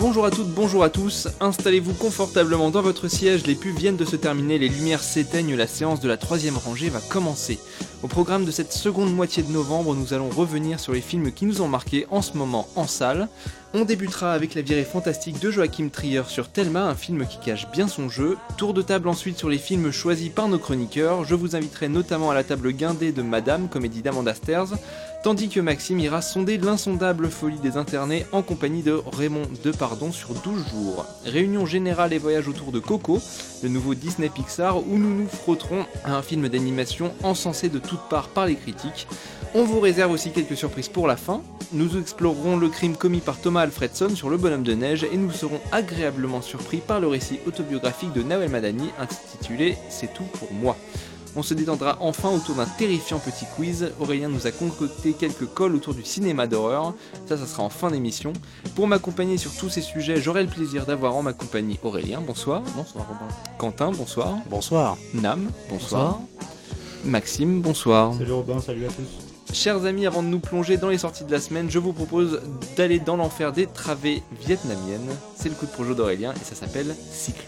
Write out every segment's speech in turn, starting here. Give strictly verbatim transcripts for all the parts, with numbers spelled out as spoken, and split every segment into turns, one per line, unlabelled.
Bonjour à toutes, bonjour à tous, installez-vous confortablement dans votre siège, les pubs viennent de se terminer, les lumières s'éteignent, la séance de la troisième rangée va commencer. Au programme de cette seconde moitié de novembre, nous allons revenir sur les films qui nous ont marqués en ce moment en salle. On débutera avec la virée fantastique de Joachim Trier sur Thelma, un film qui cache bien son jeu. Tour de table ensuite sur les films choisis par nos chroniqueurs. Je vous inviterai notamment à la table guindée de Madame, comédie d'Amanda Stairs, tandis que Maxime ira sonder l'insondable folie des internés en compagnie de Raymond Depardon sur douze jours. Réunion générale et voyage autour de Coco, le nouveau Disney Pixar, où nous nous frotterons à un film d'animation encensé de toutes parts par les critiques. On vous réserve aussi quelques surprises pour la fin. Nous explorerons le crime commis par Thomas Alfredson sur le bonhomme de neige et nous serons agréablement surpris par le récit autobiographique de Nawel Madani intitulé « C'est tout pour moi ». On se détendra enfin autour d'un terrifiant petit quiz. Aurélien nous a concocté quelques calls autour du cinéma d'horreur. Ça, ça sera en fin d'émission. Pour m'accompagner sur tous ces sujets, j'aurai le plaisir d'avoir en ma compagnie Aurélien, bonsoir.
Bonsoir Robin.
Quentin, bonsoir.
Bonsoir.
Nam, bonsoir.
Bonsoir.
Maxime, bonsoir.
Salut Robin, salut à tous.
Chers amis, avant de nous plonger dans les sorties de la semaine, je vous propose d'aller dans l'enfer des travées vietnamiennes. C'est le coup de projo d'Aurélien et ça s'appelle Cyclo.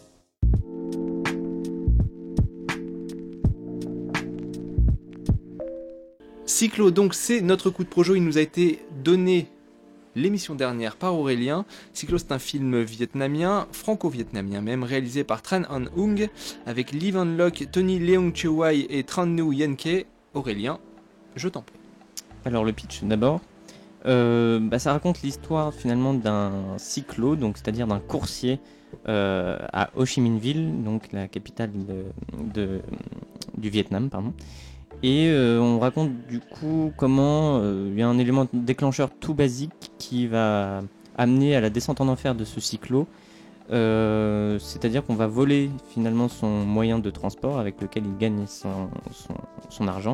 Cyclo, donc c'est notre coup de projo, il nous a été donné l'émission dernière par Aurélien. Cyclo, c'est un film vietnamien, franco-vietnamien même, réalisé par Tran Anh Hung, avec Lee Van Lock, Tony Leung Chieu Wai et Tran Nhu Yen Ke. Aurélien, je t'en prie.
Alors le pitch d'abord, euh, bah, ça raconte l'histoire finalement d'un cyclo, donc c'est-à-dire d'un coursier euh, à Ho Chi Minh Ville, donc la capitale de, de, du Vietnam, pardon. Et euh, on raconte du coup comment euh, il y a un élément déclencheur tout basique qui va amener à la descente en enfer de ce cyclo. Euh, c'est-à-dire qu'on va voler finalement son moyen de transport avec lequel il gagne son, son, son argent.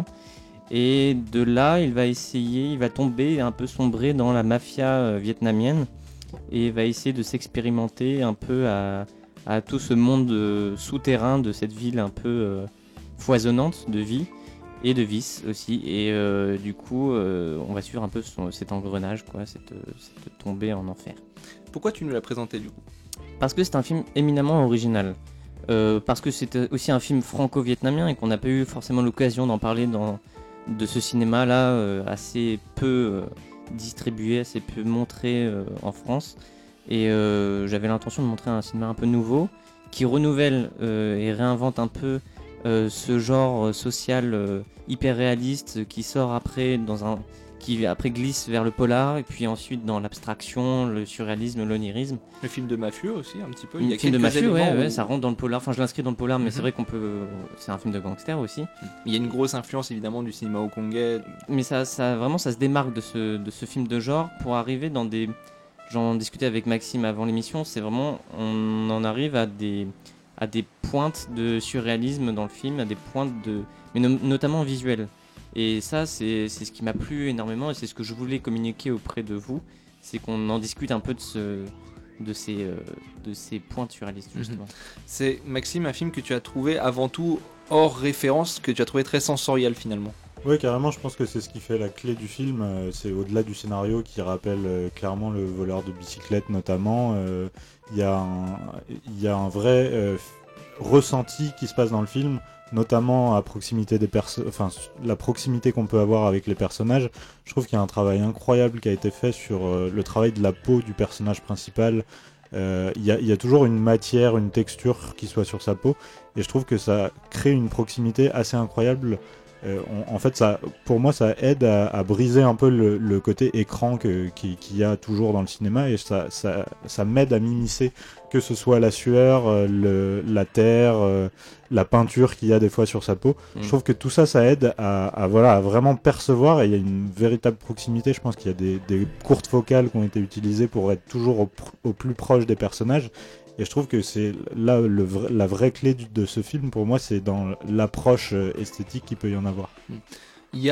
Et de là, il va essayer, il va tomber un peu sombrer dans la mafia euh, vietnamienne et va essayer de s'expérimenter un peu à, à tout ce monde euh, souterrain de cette ville un peu euh, foisonnante de vie. Et de vice aussi, et euh, du coup euh, on va suivre un peu son, cet engrenage, quoi, cette, cette tombée en enfer.
Pourquoi tu nous l'as présenté du coup ?
Parce que c'est un film éminemment original, euh, parce que c'est aussi un film franco-vietnamien et qu'on n'a pas eu forcément l'occasion d'en parler dans, de ce cinéma-là, euh, assez peu euh, distribué, assez peu montré euh, en France, et euh, j'avais l'intention de montrer un cinéma un peu nouveau, qui renouvelle euh, et réinvente un peu Euh, ce genre social euh, hyper réaliste qui sort après dans un qui après glisse vers le polar et puis ensuite dans l'abstraction, le surréalisme, l'onirisme.
Le film de mafieux aussi un petit peu.
Il y a film de mafieux, ouais,
où...
ouais, ça rentre dans le polar. Enfin, je l'inscris dans le polar, mais
Mm-hmm.
c'est vrai qu'on peut. C'est un film de gangster aussi.
Il y a une grosse influence évidemment du cinéma hongkongais.
Mais ça, ça vraiment, ça se démarque de ce de ce film de genre pour arriver dans des. J'en discutais avec Maxime avant l'émission. C'est vraiment, on en arrive à des à des pointes de surréalisme dans le film, à des pointes de, mais no- notamment visuelles. Et ça, c'est, c'est ce qui m'a plu énormément et c'est ce que je voulais communiquer auprès de vous, c'est qu'on en discute un peu de, ce, de, ces, euh, de ces pointes surréalistes, justement.
Mmh. C'est, Maxime, un film que tu as trouvé avant tout hors référence, que tu as trouvé très sensoriel finalement.
Oui, carrément, je pense que c'est ce qui fait la clé du film, euh, c'est au-delà du scénario qui rappelle euh, clairement le voleur de bicyclette notamment, euh, il y a un, il y a un vrai euh, ressenti qui se passe dans le film, notamment à proximité des perso- enfin la proximité qu'on peut avoir avec les personnages. Je trouve qu'il y a un travail incroyable qui a été fait sur euh, le travail de la peau du personnage principal. Euh, il y a, il y a toujours une matière, une texture qui soit sur sa peau, et je trouve que ça crée une proximité assez incroyable. Euh, on, en fait, ça, pour moi, ça aide à, à briser un peu le, le côté écran que, qui, qu'il y a toujours dans le cinéma, et ça, ça, ça m'aide à m'immiscer, que ce soit la sueur, euh, le, la terre, euh, la peinture qu'il y a des fois sur sa peau. Mmh. Je trouve que tout ça, ça aide à, à, voilà, à vraiment percevoir, et il y a une véritable proximité. Je pense qu'il y a des, des courtes focales qui ont été utilisées pour être toujours au, au plus proche des personnages. Et je trouve que c'est là le vrai, la vraie clé de ce film pour moi, c'est dans l'approche esthétique qu'il peut y en avoir.
Il y a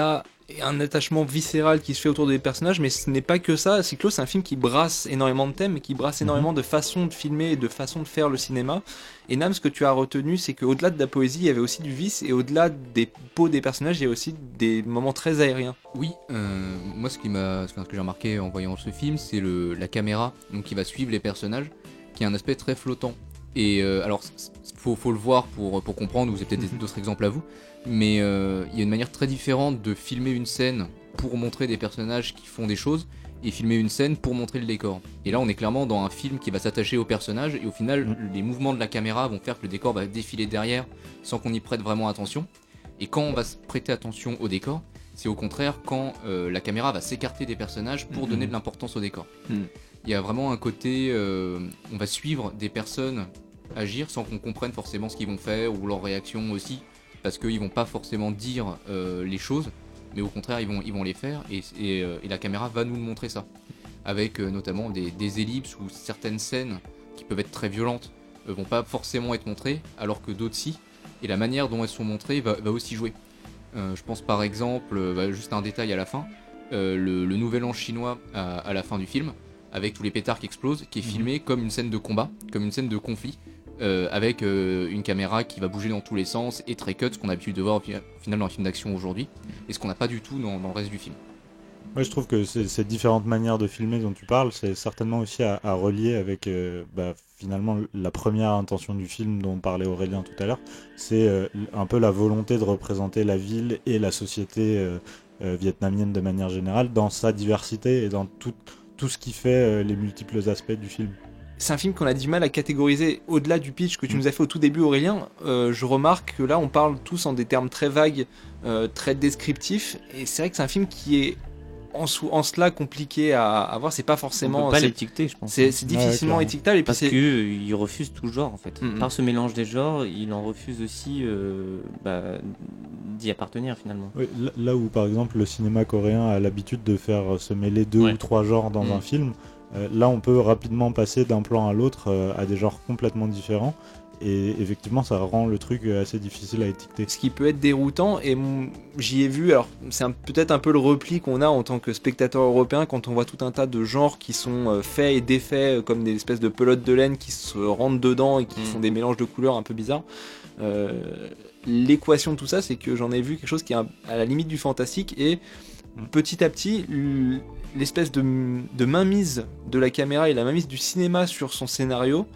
et un attachement viscéral qui se fait autour des personnages, mais ce n'est pas que ça. Cyclo, c'est un film qui brasse énormément de thèmes, qui brasse énormément de façons de filmer et de façons de faire le cinéma. Et Nam, ce que tu as retenu, c'est qu'au-delà de la poésie, il y avait aussi du vice, et au-delà des peaux des personnages, il y a aussi des moments très aériens.
Oui, euh, moi ce, qui m'a, ce que j'ai remarqué en voyant ce film, c'est le, la caméra donc, qui va suivre les personnages, qui a un aspect très flottant. Et euh, alors, il faut, faut le voir pour, pour comprendre, ou vous avez peut-être d'autres exemples à vous, mais euh, il y a une manière très différente de filmer une scène pour montrer des personnages qui font des choses, et filmer une scène pour montrer le décor. Et là, on est clairement dans un film qui va s'attacher aux personnages, et au final, mmh. les mouvements de la caméra vont faire que le décor va défiler derrière, sans qu'on y prête vraiment attention. Et quand on va se prêter attention au décor, c'est au contraire quand euh, la caméra va s'écarter des personnages pour mmh. donner de l'importance au décor. Mmh. Il y a vraiment un côté, euh, on va suivre des personnes agir sans qu'on comprenne forcément ce qu'ils vont faire, ou leurs réactions aussi, parce qu'ils vont pas forcément dire euh, les choses, mais au contraire ils vont, ils vont les faire, et, et, euh, et la caméra va nous montrer ça, avec euh, notamment des, des ellipses ou certaines scènes qui peuvent être très violentes, euh, vont pas forcément être montrées, alors que d'autres si, et la manière dont elles sont montrées va, va aussi jouer. Euh, je pense par exemple, euh, bah, juste un détail à la fin, euh, le, le nouvel an chinois à, à la fin du film, avec tous les pétards qui explosent, qui est filmé comme une scène de combat, comme une scène de conflit, euh, avec euh, une caméra qui va bouger dans tous les sens, et très cut, ce qu'on a l'habitude de voir au final dans un film d'action aujourd'hui, et ce qu'on n'a pas du tout dans, dans le reste du film.
Moi je trouve que ces, ces différentes manières de filmer dont tu parles, c'est certainement aussi à, à relier avec euh, bah, finalement la première intention du film dont parlait Aurélien tout à l'heure, c'est euh, un peu la volonté de représenter la ville et la société euh, euh, vietnamienne de manière générale, dans sa diversité et dans tout, tout ce qui fait euh, les multiples aspects du film.
C'est un film qu'on a du mal à catégoriser au-delà du pitch que tu nous as fait au tout début, Aurélien. Euh, je remarque que là, on parle tous en des termes très vagues, euh, très descriptifs. Et c'est vrai que c'est un film qui est en, sou- en cela compliqué à, à voir. C'est pas forcément.
On peut pas
c'est,
l'étiqueter, je pense.
C'est, c'est difficilement
ouais,
étiquetable. Et puis
Parce
c'est...
qu'il refuse tout genre, en fait.
Mm-hmm.
Par ce mélange des genres, il en refuse aussi euh, bah, d'y appartenir, finalement.
Oui, là où, par exemple, le cinéma coréen a l'habitude de faire se mêler deux ouais. ou trois genres dans mmh. un film, euh, là, on peut rapidement passer d'un plan à l'autre euh, à des genres complètement différents. Et effectivement, ça rend le truc assez difficile à étiqueter.
Ce qui peut être déroutant, et j'y ai vu, alors c'est un, peut-être un peu le repli qu'on a en tant que spectateur européen quand on voit tout un tas de genres qui sont faits et défaits comme des espèces de pelotes de laine qui se rentrent dedans et qui mmh. font des mélanges de couleurs un peu bizarres. Euh, l'équation de tout ça, c'est que j'en ai vu quelque chose qui est à la limite du fantastique, et petit à petit, l'espèce de, de mainmise de la caméra et la mainmise du cinéma sur son scénario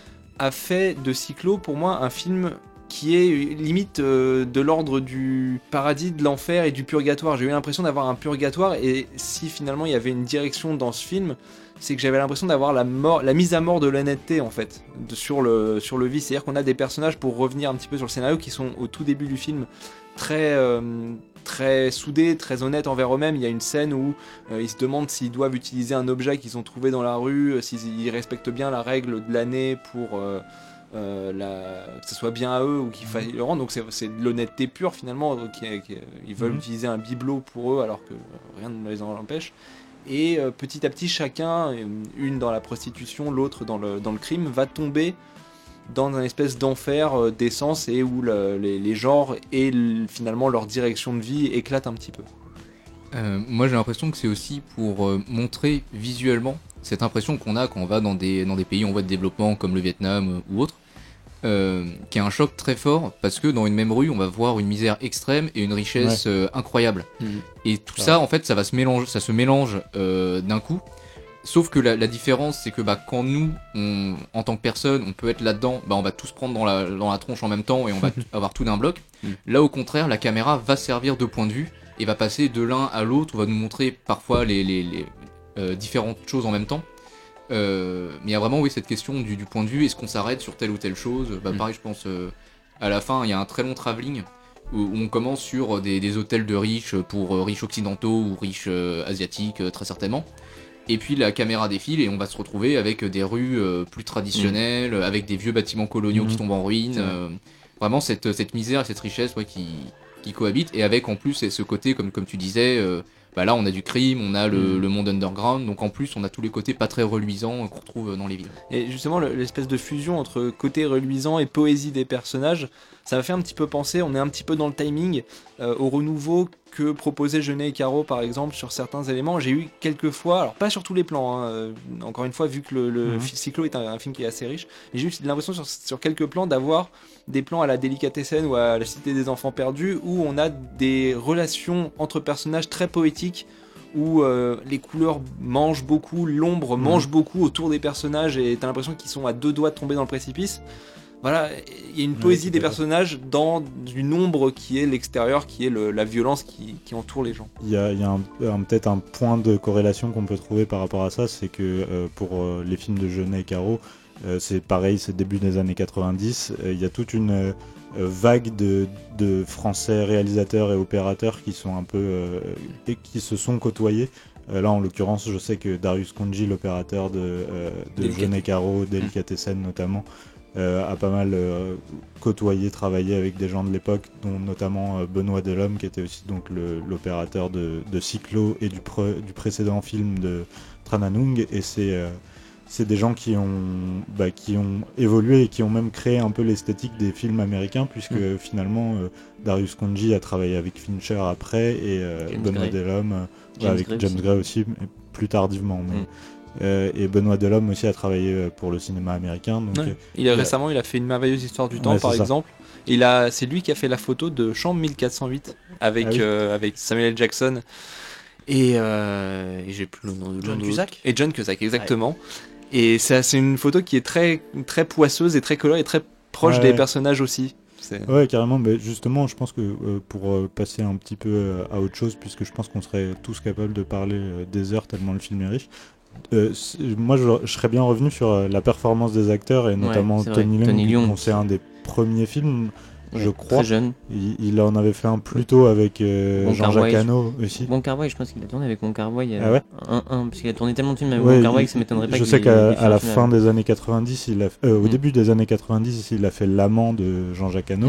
a fait de Cyclo pour moi un film qui est limite euh, de l'ordre du paradis, de l'enfer et du purgatoire. J'ai eu l'impression d'avoir un purgatoire, et si finalement il y avait une direction dans ce film, c'est que j'avais l'impression d'avoir la, mort, la mise à mort de l'honnêteté en fait, de, sur, le, sur le vice. C'est-à-dire qu'on a des personnages, pour revenir un petit peu sur le scénario, qui sont au tout début du film très, euh, très soudés, très honnêtes envers eux-mêmes. Il y a une scène où euh, ils se demandent s'ils doivent utiliser un objet qu'ils ont trouvé dans la rue, s'ils respectent bien la règle de l'année pour euh, euh, la, que ce soit bien à eux ou qu'il faille le rendre. Donc c'est, c'est de l'honnêteté pure finalement. Qui, qui, ils veulent mmh. utiliser un bibelot pour eux alors que rien ne les en empêche. Et euh, petit à petit, chacun, une dans la prostitution, l'autre dans le, dans le crime, va tomber dans un espèce d'enfer euh, d'essence, et où le, les, les genres et le, finalement leur direction de vie éclatent un petit peu.
Euh, moi j'ai l'impression que c'est aussi pour euh, montrer visuellement cette impression qu'on a quand on va dans des, dans des pays en voie de développement comme le Vietnam euh, ou autre, euh, qui est un choc très fort, parce que dans une même rue on va voir une misère extrême et une richesse ouais. euh, incroyable. Mmh. Et tout ouais. ça en fait ça va se mélange, ça se mélange euh, d'un coup. Sauf que la, la différence, c'est que bah, quand nous, on, en tant que personne, on peut être là-dedans, bah, on va tous prendre dans la, dans la tronche en même temps et on va t- avoir tout d'un bloc. Mm. Là, au contraire, la caméra va servir de point de vue et va passer de l'un à l'autre, on va nous montrer parfois les, les, les euh, différentes choses en même temps. Euh, mais il y a vraiment oui, cette question du, du point de vue, est-ce qu'on s'arrête sur telle ou telle chose ? Bah, mm. Pareil, je pense, euh, à la fin, il y a un très long travelling où, où on commence sur des, des hôtels de riches pour euh, riches occidentaux ou riches euh, asiatiques, euh, très certainement. Et puis la caméra défile et on va se retrouver avec des rues euh, plus traditionnelles, mmh. avec des vieux bâtiments coloniaux mmh. qui tombent en ruine. Euh, vraiment cette, cette misère et cette richesse ouais, qui, qui cohabitent. Et avec en plus ce côté, comme, comme tu disais, euh, bah là on a du crime, on a le, mmh. le monde underground. Donc en plus on a tous les côtés pas très reluisants qu'on retrouve dans les villes.
Et justement l'espèce de fusion entre côté reluisant et poésie des personnages, ça m'a fait un petit peu penser, on est un petit peu dans le timing, euh, au renouveau que proposait Jeunet et Caro par exemple sur certains éléments. J'ai eu quelques fois, alors pas sur tous les plans, hein, euh, encore une fois vu que le, le
Mhm.
Cyclo est un, un film qui est assez riche, mais j'ai eu l'impression sur, sur quelques plans d'avoir des plans à la Délicatessen ou à la Cité des Enfants Perdus où on a des relations entre personnages très poétiques, où euh, les couleurs mangent beaucoup, l'ombre
Mhm.
mange beaucoup autour des personnages et t'as l'impression qu'ils sont à deux doigts de tomber dans le précipice. Voilà, il y a une
Ouais,
poésie
tout
des
à fait.
personnages dans une ombre qui est l'extérieur, qui est le- la violence qui, qui entoure les gens.
Il y a, il y a un- un- peut-être un point de corrélation qu'on peut trouver par rapport à ça, c'est que euh, pour euh, les films de Jeunet et Caro, euh, c'est pareil, c'est début des années quatre-vingt-dix, euh, il y a toute une euh, vague de, de Français réalisateurs et opérateurs qui sont un peu euh, et qui se sont côtoyés. Euh, là, en l'occurrence, je sais que Darius Khondji, l'opérateur de, euh, de
Délicat-
Jeunet et Caro, Délicatessen notamment, euh, a pas mal euh, côtoyé, travaillé avec des gens de l'époque, dont notamment euh, Benoît Delhomme, qui était aussi donc le- l'opérateur de, de Cyclo et du, pre- du précédent film de Tran Anung. Et c'est euh, c'est des gens qui ont, bah, qui ont évolué et qui ont même créé un peu l'esthétique des films américains, puisque
Mm.
finalement euh, Darius Khondji a travaillé avec Fincher après et euh,
James
Benoît
Gray.
Delhomme euh,
James
avec
Gray
James
aussi.
Gray aussi, mais plus tardivement. Mais,
Mm.
euh, et Benoît Delhomme aussi a travaillé euh, pour le cinéma américain. Donc,
Ouais.
euh,
Il a,
Ouais.
récemment, il a fait une merveilleuse histoire du temps,
Ouais,
par
c'est ça.
exemple. Il a, c'est lui qui a fait la photo de Chambre mille quatre cent huit avec,
Ah oui.
euh, avec Samuel L. Jackson et, euh, et j'ai plus le nom de
John
l'autre.
Cusack
Et John Cusack, exactement. Et c'est, c'est une photo qui est très, très poisseuse et très colorée et très proche
Ouais,
des
ouais.
personnages aussi. C'est...
Ouais, carrément. Mais justement, je pense que euh, pour euh, passer un petit peu euh, à autre chose, puisque je pense qu'on serait tous capables de parler euh, des heures tellement le film est riche. euh, c'est- moi, je, je serais bien revenu sur euh, la performance des acteurs et notamment
c'est vrai.
Tony Leung,
Tony Leung,
dont c'est
qui-
un des premiers films, je
Ouais,
crois.
Très jeune.
Il, il en avait fait un plus tôt avec euh,
Wong
Jean-Jacques
Kar-wai,
Hano aussi.
Wong Kar-wai, je pense qu'il a tourné avec Wong Kar-wai. euh,
Ah ouais
un, un, parce qu'il a tourné tellement de films avec
Ouais,
Wong Kar-wai
il-
que ça m'étonnerait pas
Je
qu'il
sais
ait-
qu'à
il ait fait
à
un
la
film
fin
avec-
des années quatre-vingt-dix, il a, euh, au
Mm.
début des années quatre-vingt-dix, il a fait l'amant de Jean-Jacques Hano.
Mm.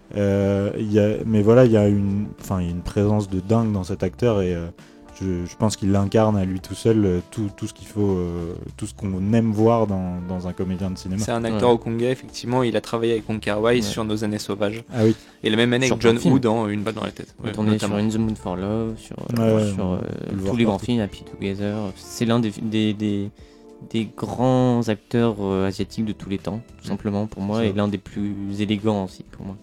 Euh, il y a, mais voilà, il y a une, enfin, il y a une présence de dingue dans cet acteur et euh, je, je pense qu'il incarne à lui tout seul euh, tout, tout ce qu'il faut, euh, tout ce qu'on aime voir dans, dans un comédien de cinéma.
C'est un acteur
Ouais.
hongkongais, effectivement. Il a travaillé avec Wong Kar-wai
Ouais.
sur Nos Années Sauvages.
Ah oui,
Et la même année
Sur
avec John
plein de
Woo dans Une balle dans la tête.
Il a
Ouais,
tourné
notamment.
sur In the Mood for Love, sur, euh,
Ouais,
sur
on
euh,
peut le
tous
voir
les grands
partout.
films, Happy Together. C'est l'un des, des, des, des grands acteurs euh, asiatiques de tous les temps, tout simplement pour moi,
C'est
et
vrai.
l'un des plus élégants aussi pour moi.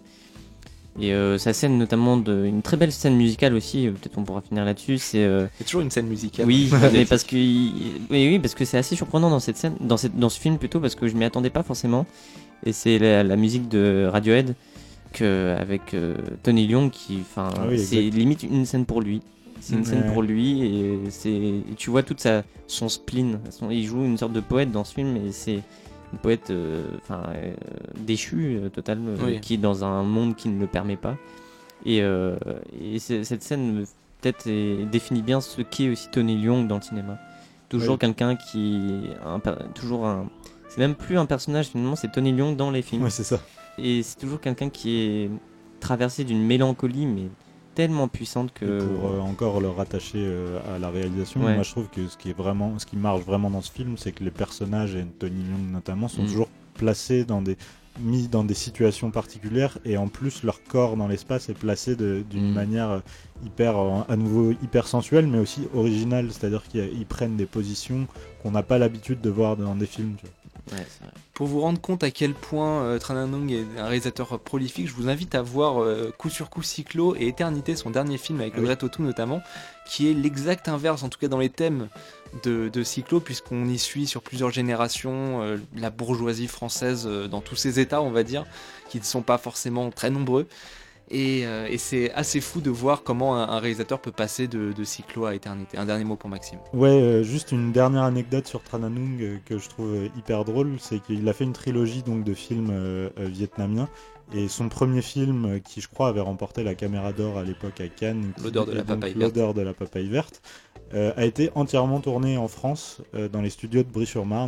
Et euh, sa scène, notamment, de, une très belle scène musicale aussi, euh, peut-être on pourra finir là-dessus, c'est... euh,
Il y a toujours une scène musicale.
Oui, mais parce que il- oui, oui, parce que c'est assez surprenant dans cette scène, dans cette, dans ce film plutôt, parce que je m'y attendais pas forcément. Et c'est la, la musique de Radiohead que avec euh, Tony Leung qui, enfin,
Ah oui,
c'est
exact.
limite une scène pour lui. C'est une
Ouais.
scène pour lui et c'est, et tu vois toute sa, son spleen. Son- il joue une sorte de poète dans ce film et c'est un poète, euh, enfin, euh, déchu euh, total, euh,
Oui.
qui est dans un monde qui ne le permet pas. Et, euh, et c'est- cette scène peut-être est- définit bien ce qu'est aussi Tony Leung dans le cinéma. Toujours
Oui.
quelqu'un qui, un per- toujours un, c'est même plus un personnage finalement, c'est Tony Leung dans les films.
ouais, c'est ça.
Et c'est toujours quelqu'un qui est traversé d'une mélancolie mais tellement puissante que.
Et pour euh, encore le rattacher euh, à la réalisation,
Ouais.
moi je trouve que ce qui est vraiment, ce qui marche vraiment dans ce film, c'est que les personnages et Tony Leung notamment sont
Mm.
toujours placés dans des mis dans des situations particulières et en plus leur corps dans l'espace est placé de- d'une
Mm.
manière euh, hyper euh, à nouveau hyper sensuelle mais aussi originale, c'est-à-dire qu'ils ils prennent des positions qu'on n'a pas l'habitude de voir dans des films. Tu vois.
Ouais, c'est vrai.
Pour vous rendre compte à quel point euh, Tran Anh Nung est un réalisateur prolifique, je vous invite à voir euh, coup sur coup Cyclo et Éternité, son dernier film avec
Ah
Audrey
oui.
Tautou notamment, qui est l'exact inverse, en tout cas dans les thèmes de, de Cyclo, puisqu'on y suit sur plusieurs générations euh, la bourgeoisie française euh, dans tous ses états, on va dire, qui ne sont pas forcément très nombreux. Et, euh, et c'est assez fou de voir comment un, un réalisateur peut passer de, de Cyclo à Éternité. Un dernier mot pour Maxime.
Ouais, euh, juste une dernière anecdote sur Tran Anh Nung euh, que je trouve euh, hyper drôle, c'est qu'il a fait une trilogie donc de films euh, euh, vietnamiens et son premier film euh, qui je crois avait remporté la Caméra d'Or à l'époque à Cannes, qui
L'odeur de la
est donc
papaye verte.
L'odeur de la papaye verte, euh, a été entièrement tourné en France euh, dans les studios de Brie-sur-Marne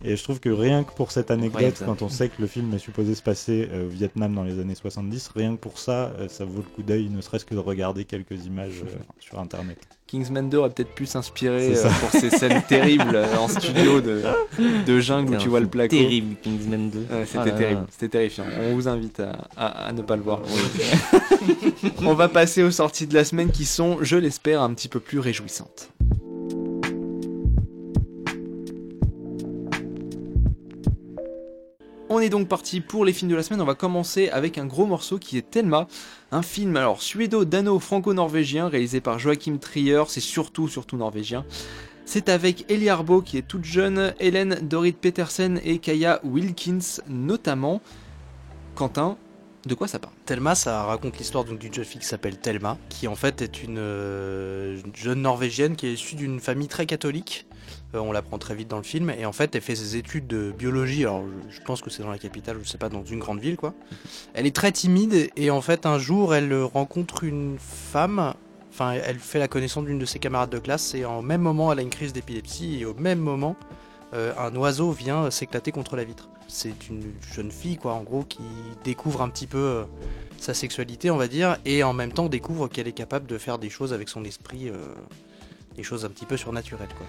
Et je trouve que rien que pour cette anecdote,
Incroyable, ça.
quand on sait que le film est supposé se passer euh, au Vietnam dans les années soixante-dix, rien que pour ça, euh, ça vaut le coup d'œil, ne serait-ce que de regarder quelques images euh, sur internet.
Kingsman deux aurait peut-être pu s'inspirer
C'est
euh,
ça.
pour ces scènes terribles euh, en studio de, de jungle où
C'était
tu
un
vois le
film
placo.
Terrible, Kingsman deux.
Ouais, c'était
Ah là là.
terrible, c'était terrifiant. On vous invite à, à- à ne pas le voir. On va passer aux sorties de la semaine qui sont, je l'espère, un petit peu plus réjouissantes. On est donc parti pour les films de la semaine. On va commencer avec un gros morceau qui est Thelma, un film alors suédo-dano-franco-norvégien réalisé par Joachim Trier. C'est surtout surtout norvégien. C'est avec Ellie Arbo qui est toute jeune, Hélène Dorit Petersen et Kaya Wilkins notamment. Quentin, de quoi ça parle ?
Thelma, ça raconte l'histoire donc d'une jeune fille qui s'appelle Thelma, qui en fait est une, euh, une jeune norvégienne qui est issue d'une famille très catholique. Euh, on l'apprend très vite dans le film, et en fait elle fait ses études de biologie. Alors je, je pense que c'est dans la capitale, je sais pas, dans une grande ville quoi. Elle est très timide, et en fait un jour elle rencontre une femme. Enfin, elle fait la connaissance d'une de ses camarades de classe, et en même moment elle a une crise d'épilepsie, et au même moment euh, un oiseau vient s'éclater contre la vitre. C'est une jeune fille quoi, en gros, qui découvre un petit peu euh, sa sexualité, on va dire, et en même temps découvre qu'elle est capable de faire des choses avec son esprit, euh, des choses un petit peu surnaturelles quoi.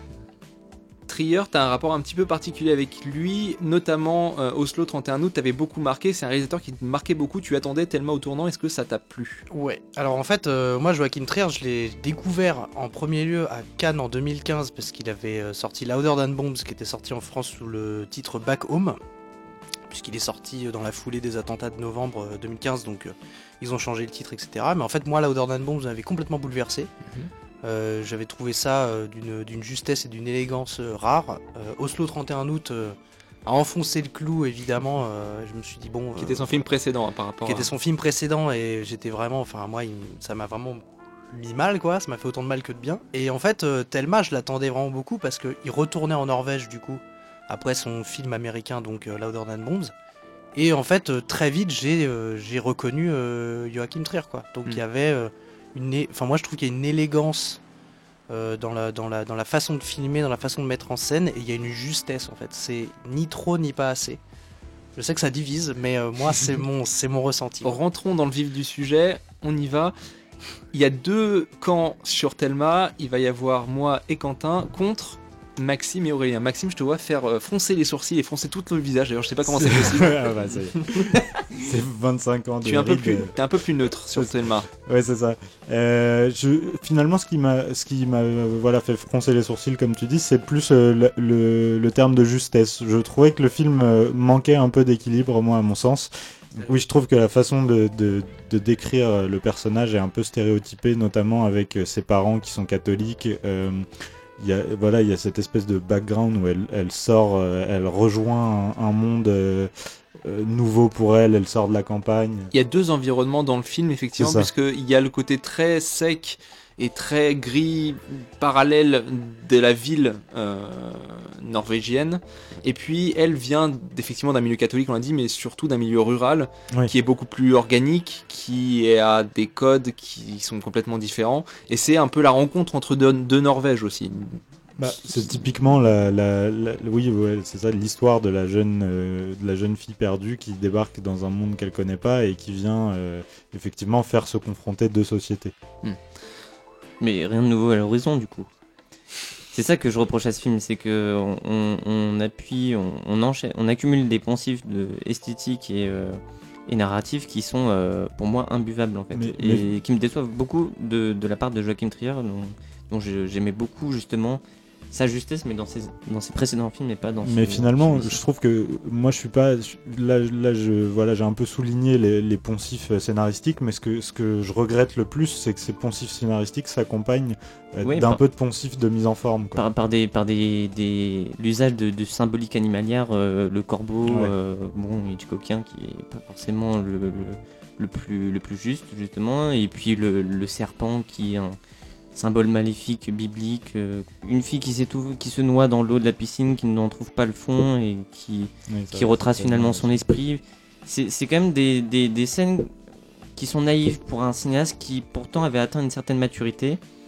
Trier, t'as un rapport un petit peu particulier avec lui, notamment euh, Oslo trente et un août, t'avais beaucoup marqué, c'est un réalisateur qui te marquait beaucoup, tu attendais Thelma au tournant, est-ce que ça t'a plu ?
Ouais, alors en fait, euh, moi Joachim Trier, je l'ai découvert en premier lieu à Cannes en deux mille quinze, parce qu'il avait euh, sorti Louder Than Bombs, qui était sorti en France sous le titre Back Home, puisqu'il est sorti dans la foulée des attentats de novembre deux mille quinze, donc euh, ils ont changé le titre, et cetera. Mais en fait, moi, Louder Than Bombs m'avait complètement bouleversé.
Mhm.
Euh, j'avais trouvé ça euh, d'une, d'une justesse et d'une élégance euh, rare. Euh, Oslo trente et un août euh, a enfoncé le clou, évidemment. Euh, je me suis dit, bon...
Qui
euh,
était son film précédent hein, par rapport
qui
à...
était son film précédent, et j'étais vraiment... Enfin, moi, il m- ça m'a vraiment mis mal, quoi. Ça m'a fait autant de mal que de bien. Et en fait, euh, Thelma, je l'attendais vraiment beaucoup, parce qu'il retournait en Norvège, du coup, après son film américain, donc euh, Louder Than Bombs. Et en fait, euh, très vite, j'ai, euh, j'ai reconnu euh, Joachim Trier, quoi. Donc il
Mm.
y avait euh, une... é- Enfin, moi, je trouve qu'il y a une élégance euh, dans, la, dans, la, dans la façon de filmer, dans la façon de mettre en scène, et il y a une justesse, en fait. C'est ni trop, ni pas assez. Je sais que ça divise, mais euh, moi, c'est mon, c'est mon ressenti.
Rentrons dans le vif du sujet, on y va. Il y a deux camps sur Thelma, il va y avoir moi et Quentin contre Maxime et Aurélien. Maxime, je te vois faire euh, froncer les sourcils et froncer tout le visage, d'ailleurs je sais pas comment c'est possible.
Ah bah, ça y est. C'est vingt-cinq ans de
Tu es un peu
ride.
plus, t'es un peu plus neutre sur Thelma.
Ouais, c'est ça. Euh, je, finalement, ce qui m'a, ce qui m'a, euh, voilà, fait froncer les sourcils, comme tu dis, c'est plus euh, le, le, le terme de justesse. Je trouvais que le film euh, manquait un peu d'équilibre, moi, à mon sens. Oui, je trouve que la façon de, de, de décrire le personnage est un peu stéréotypée, notamment avec euh, ses parents qui sont catholiques. Euh, il y a, voilà, il y a cette espèce de background où elle, elle sort, euh, elle rejoint un, un monde euh, euh, nouveau pour elle. Elle sort de la campagne.
Il y a deux environnements dans le film, effectivement,
C'est ça.
puisqu'il y a le côté très sec et très gris parallèle de la ville euh, norvégienne. Et puis, elle vient effectivement d'un milieu catholique, on l'a dit, mais surtout d'un milieu rural,
Oui.
qui est beaucoup plus organique, qui a des codes qui sont complètement différents. Et c'est un peu la rencontre entre deux, deux Norvèges aussi.
Bah, c'est typiquement la, la, la- oui, ouais, c'est ça, l'histoire de la jeune, euh, de la jeune fille perdue qui débarque dans un monde qu'elle connaît pas et qui vient euh, effectivement faire se confronter deux sociétés.
Mais rien de nouveau à l'horizon, du coup. C'est ça que je reproche à ce film, c'est que on, on- on appuie, on, on enchaîne, on accumule des poncifs de esthétiques et, euh, et narratifs qui sont euh, pour moi imbuvables en fait,
Mais-
et qui me déçoivent beaucoup de, de la part de Joachim Trier, dont, dont je- j'aimais beaucoup justement sa justesse, mais dans ses, dans ses précédents films et pas dans.
Mais
ce
finalement,
film-ci.
je trouve que moi, je suis pas je- là, là, je voilà, j'ai un peu souligné les, les poncifs euh, scénaristiques, mais ce que ce que je regrette le plus, c'est que ces poncifs scénaristiques s'accompagnent euh,
Oui,
d'un
par-
peu de poncifs de mise en forme, quoi.
Par, par des par des, des l'usage de, de symboliques animalières, euh, le corbeau,
Ouais.
euh, bon, Hitchcockien qui est pas forcément le, le, le plus le plus juste justement, et puis le, le serpent qui est un symbole maléfique biblique, euh, une fille qui s'étouffe, qui se noie dans l'eau de la piscine, qui n'en trouve pas le fond et qui
Oui, ça
qui
va,
retrace
c'est
finalement
pas-
son esprit. C'est c'est quand même des, des, des scènes qui sont naïves pour un cinéaste qui pourtant avait atteint une certaine maturité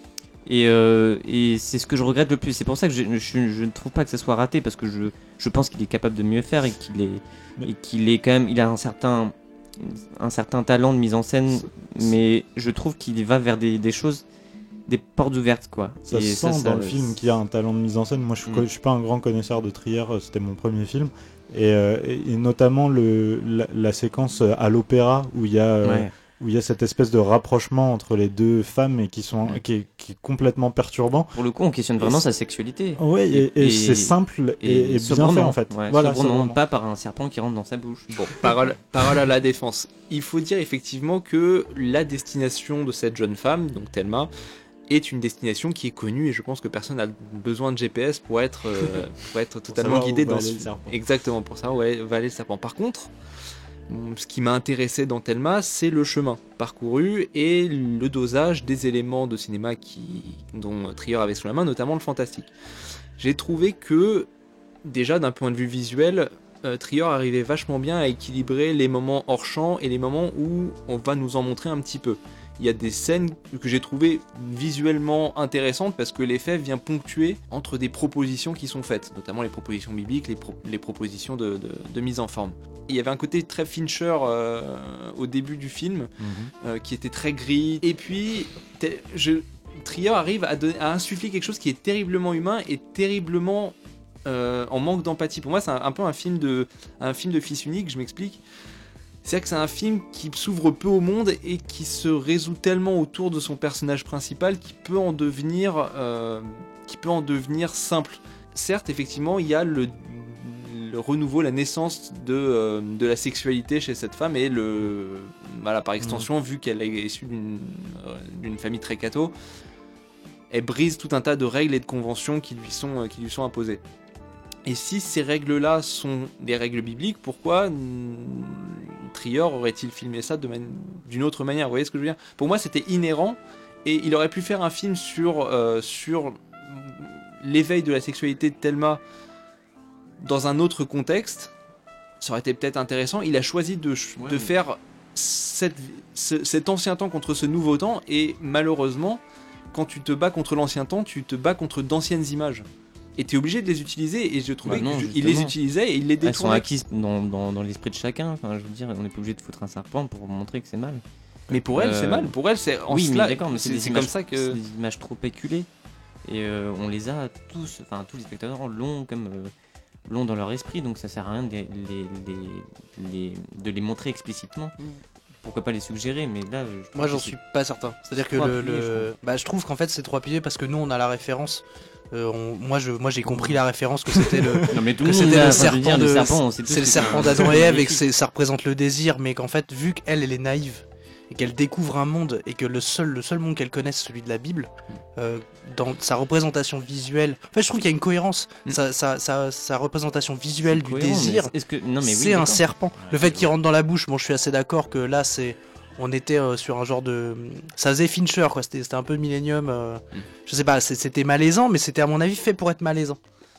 Et, euh, et c'est ce que je regrette le plus. C'est pour ça que je, je, je ne trouve pas que ça soit raté, parce que je, je pense qu'il est capable de mieux faire et qu'il est,
Mais-
et qu'il est quand même, il a un certain, un certain talent de mise en scène, mais je trouve qu'il va vers des, des choses, des portes ouvertes, quoi.
Ça
Et
se sent
ça,
dans le film qu'il y a un talent de mise en scène. Moi, je suis,
Mm.
co- je suis pas un grand connaisseur de Trier, euh, c'était mon premier film. Et, euh, et, et notamment le, la, la séquence euh, à l'opéra où il y a, euh,
Ouais.
où il y a cette espèce de rapprochement entre les deux femmes et qui, sont,
Mm.
qui, est, qui est complètement perturbant.
Pour le coup, on questionne vraiment sa sexualité.
Ouais, et, et,
Et-
c'est simple et, et bien
sobrement,
fait en fait.
ouais,
voilà,
sobrement,
sobrement.
pas par un serpent qui rentre dans sa bouche.
Bon, parole, parole à la défense. Il faut dire effectivement que la destination de cette jeune femme, donc Thelma, est une destination qui est connue et je pense que personne n'a besoin de G P S pour être, euh, pour être totalement
savoir où
guidé
va
dans
aller
ce...
le serpent.
Exactement, pour savoir où aller- va aller le serpent. Par contre, mm, ce qui m'a intéressé dans Thelma, c'est le chemin parcouru et le dosage des éléments de cinéma qui, dont Trier avait sous la main, notamment le fantastique. J'ai trouvé que, déjà d'un point de vue visuel, euh, Trier arrivait vachement bien à équilibrer les moments hors champ et les moments où on va nous en montrer un petit peu. Il y a des scènes que j'ai trouvées visuellement intéressantes parce que l'effet vient ponctuer entre des propositions qui sont faites, notamment les propositions bibliques, les, pro- les propositions de, de- de mise en forme. Il y avait un côté très Fincher euh, au début du film,
Mhm.
euh, qui était très gris. Et puis, te- je, Trier arrive à, donner- à insuffler quelque chose qui est terriblement humain et terriblement euh, en manque d'empathie. Pour moi, c'est un, un peu un film de, un film de fils unique, je m'explique. C'est-à-dire que c'est un film qui s'ouvre peu au monde et qui se résout tellement autour de son personnage principal qu'il peut en devenir, euh, qui peut en devenir simple. Certes, effectivement, il y a le, le renouveau, la naissance de, euh, de la sexualité chez cette femme et le, voilà, par extension, vu qu'elle est issue d'une, euh, d'une famille très catho, elle brise tout un tas de règles et de conventions qui lui sont, qui lui sont imposées. Et si ces règles-là sont des règles bibliques, pourquoi mm, Trier aurait-il filmé ça de man- d'une autre manière? Vous voyez ce que je veux dire? Pour moi, c'était inhérent, et il aurait pu faire un film sur, euh, sur l'éveil de la sexualité de Thelma dans un autre contexte. Ça aurait été peut-être intéressant. Il a choisi de, ch-
Ouais,
de
mais-
faire cette- ce- cet ancien temps contre ce nouveau temps, et malheureusement, quand tu te bats contre l'ancien temps, tu te bats contre d'anciennes images. Et tu es obligé de les utiliser, et je trouvais
Bah non,
qu'il les
justement.
utilisait et il les
Elles sont
détournait.
acquises dans, dans, dans l'esprit de chacun. Enfin, je veux dire, on n'est pas obligé de foutre un serpent pour montrer que c'est mal.
Mais pour elle,
Euh,
c'est mal. Pour elle, c'est en
oui,
cela.
mais d'accord, mais c'est
c'est
des
c'est
images-
comme ça
c'est
que.
des images trop péculées. Et euh, on les a tous, enfin tous les spectateurs l'ont comme euh, l'ont dans leur esprit, donc ça sert à rien de les, les, les- les- de les montrer explicitement. Pourquoi pas les suggérer, mais là. je trouve
Moi,
que
j'en
c'est-
suis pas certain. C'est-à-dire que
Trois
le,
piliers,
le-
je trouve.
bah, je trouve qu'en fait, c'est trois piliers parce que nous, on a la référence. Euh, on- moi, je, moi, j'ai compris la référence que c'était le.
Non mais tout
que
le monde
c'était
l'a,
le
enfin, je veux dire,
serpent de-
le serpent, on sait tous
C'est le
que
serpent
un-
d'Adam et Ève et que
magnifique.
c'est- ça représente le désir, mais qu'en fait, vu qu'elle, elle est naïve et qu'elle découvre un monde et que le seul, le seul monde qu'elle connaisse, c'est celui de la Bible, euh, dans sa représentation visuelle, en fait, je trouve qu'il y a une cohérence.
Mm.
Sa, sa, sa, sa représentation visuelle du
Cohérent, mais
désir,
est-ce que non mais oui,
c'est un
d'accord.
serpent. Le fait qu'il rentre dans la bouche, bon, je suis assez d'accord que là, c'est. On était euh, sur un genre de. Ça faisait Fincher, quoi. C'était c'était un peu Millennium. euh,
Mm.
Je sais pas, c'est- c'était malaisant, mais c'était à mon avis fait pour être malaisant.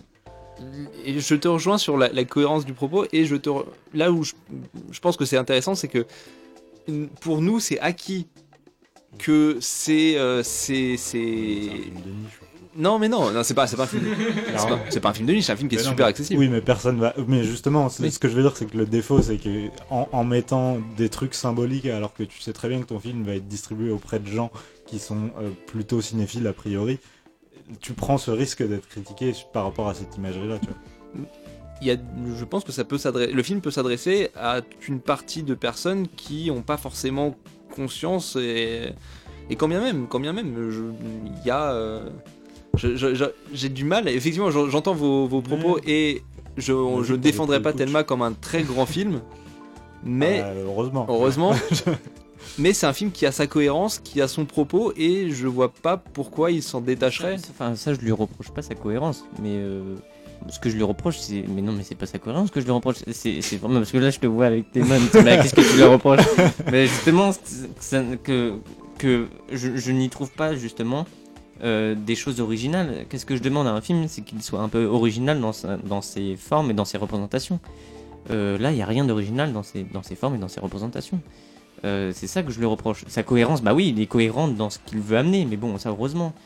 Et je te rejoins sur la, la cohérence du propos, et je te re- là où je, je pense que c'est intéressant, c'est que mm, pour nous, c'est acquis que c'est euh, c'est
C'est un
c'est
film de niche.
non mais non non c'est pas c'est pas un film de- c'est pas, c'est pas un film de niche, c'est un film qui est
Mais non,
super
mais-
accessible.
Oui, mais personne va. Mais justement, c'est-
Oui.
ce que je veux dire, c'est que le défaut, c'est que en, en mettant des trucs symboliques, alors que tu sais très bien que ton film va être distribué auprès de gens qui sont euh, plutôt cinéphiles a priori, tu prends ce risque d'être critiqué par rapport à cette imagerie-là, tu vois.
Il y a, je pense que ça peut s'adresser, le film peut s'adresser à une partie de personnes qui n'ont pas forcément conscience, et, et quand bien même, quand bien même, je- il y a, euh, je- je- je- j'ai du mal, effectivement, j'en- j'entends vos, vos propos, et je
Vas-y,
je
pour
défendrai
le
pas
coach.
Thelma comme un très grand film, mais
Ah, heureusement.
heureusement, mais c'est un film qui a sa cohérence, qui a son propos, et je vois pas pourquoi il s'en détacherait.
Enfin, ça, je lui reproche pas sa cohérence, mais euh, ce que je lui reproche, c'est. Mais non, mais c'est pas sa cohérence que je lui reproche, c'est c'est vraiment. Parce que là, je te vois avec tes mains, mais qu'est-ce que tu lui reproches? Mais justement, c'est- ça- que, que je, je n'y trouve pas, justement, euh, des choses originales. Qu'est-ce que je demande à un film? C'est qu'il soit un peu original dans, sa- dans ses formes et dans ses représentations. Euh, là, il n'y a rien d'original dans ses, dans ses formes et dans ses représentations. Euh, c'est ça que je lui reproche. Sa cohérence, bah oui, il est cohérent dans ce qu'il veut amener, mais bon, ça heureusement.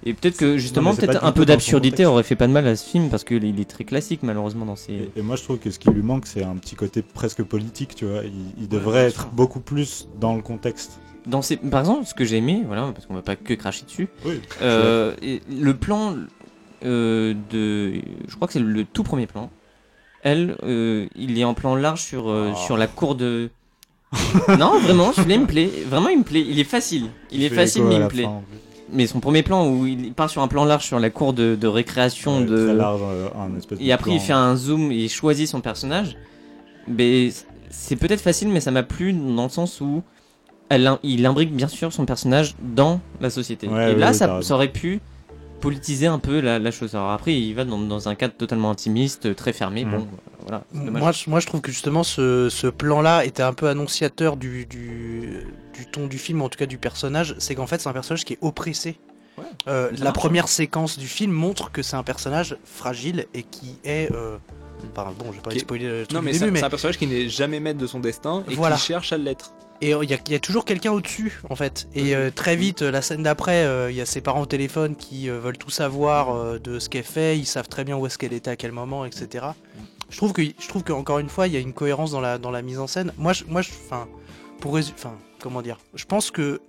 Et peut-être que justement,
Non, mais c'est
peut-être
pas
un
du
peu
tout dans son
d'absurdité
contexte.
aurait fait pas de mal à ce film parce qu'il il est très classique malheureusement dans ses.
Et, et moi je trouve que ce qui lui manque c'est un petit côté presque politique, tu vois. Il, il devrait
bien
être
sûr.
beaucoup plus dans le contexte.
Dans ses... Par exemple, ce que j'ai aimé, voilà, parce qu'on va pas que cracher dessus,
Oui.
euh, et le plan euh, de. Je crois que c'est le tout premier plan. Elle, euh, il est en plan large sur, euh,
Oh.
sur la cour de. Non, vraiment, celui-là il me plaît. Vraiment, il me plaît. Il est facile. Il est
Fait
facile,
écho
mais
à
il
la
me plaît.
fin, en plus.
Mais son premier plan où il part sur un plan large sur la cour de, de récréation
Ouais,
de.
très large, euh, un espèce de
Et après, il
plan.
fait un zoom et il choisit son personnage. Mais c'est peut-être facile, mais ça m'a plu dans le sens où elle, il imbrique bien sûr son personnage dans la société.
Ouais,
et
ouais,
là,
ouais,
ça,
t'as raison.
ça aurait pu politiser un peu la, la chose. Alors après, il va dans, dans un cadre totalement intimiste, très fermé.
Mhm.
Bon, euh, voilà. C'est dommage.
Moi, je- moi, je trouve que justement ce, ce plan-là était un peu annonciateur du, du, du ton du film, ou en tout cas du personnage. C'est qu'en fait, c'est un personnage qui est oppressé.
Ouais,
Euh,
ça
la
marche,
première séquence du film montre que c'est un personnage fragile et qui est. Euh, enfin, bon, je vais pas
Qui est-
spoiler le truc
Non,
du
mais
début,
c'est
mais
c'est un personnage qui n'est jamais maître de son destin et
Voilà.
qui cherche à l'être.
et il y, a- y a toujours quelqu'un au-dessus, en fait. Et euh, très vite, euh, la scène d'après, il y a ses parents au téléphone qui euh, veulent tout savoir euh, de ce qu'elle fait. Ils savent très bien où est-ce qu'elle était à quel moment, et cetera. Je trouve que, je trouve qu'encore une fois, il y a une cohérence dans la, dans la mise en scène. Moi, je, moi, je, enfin, pour résu- enfin, comment dire, je pense que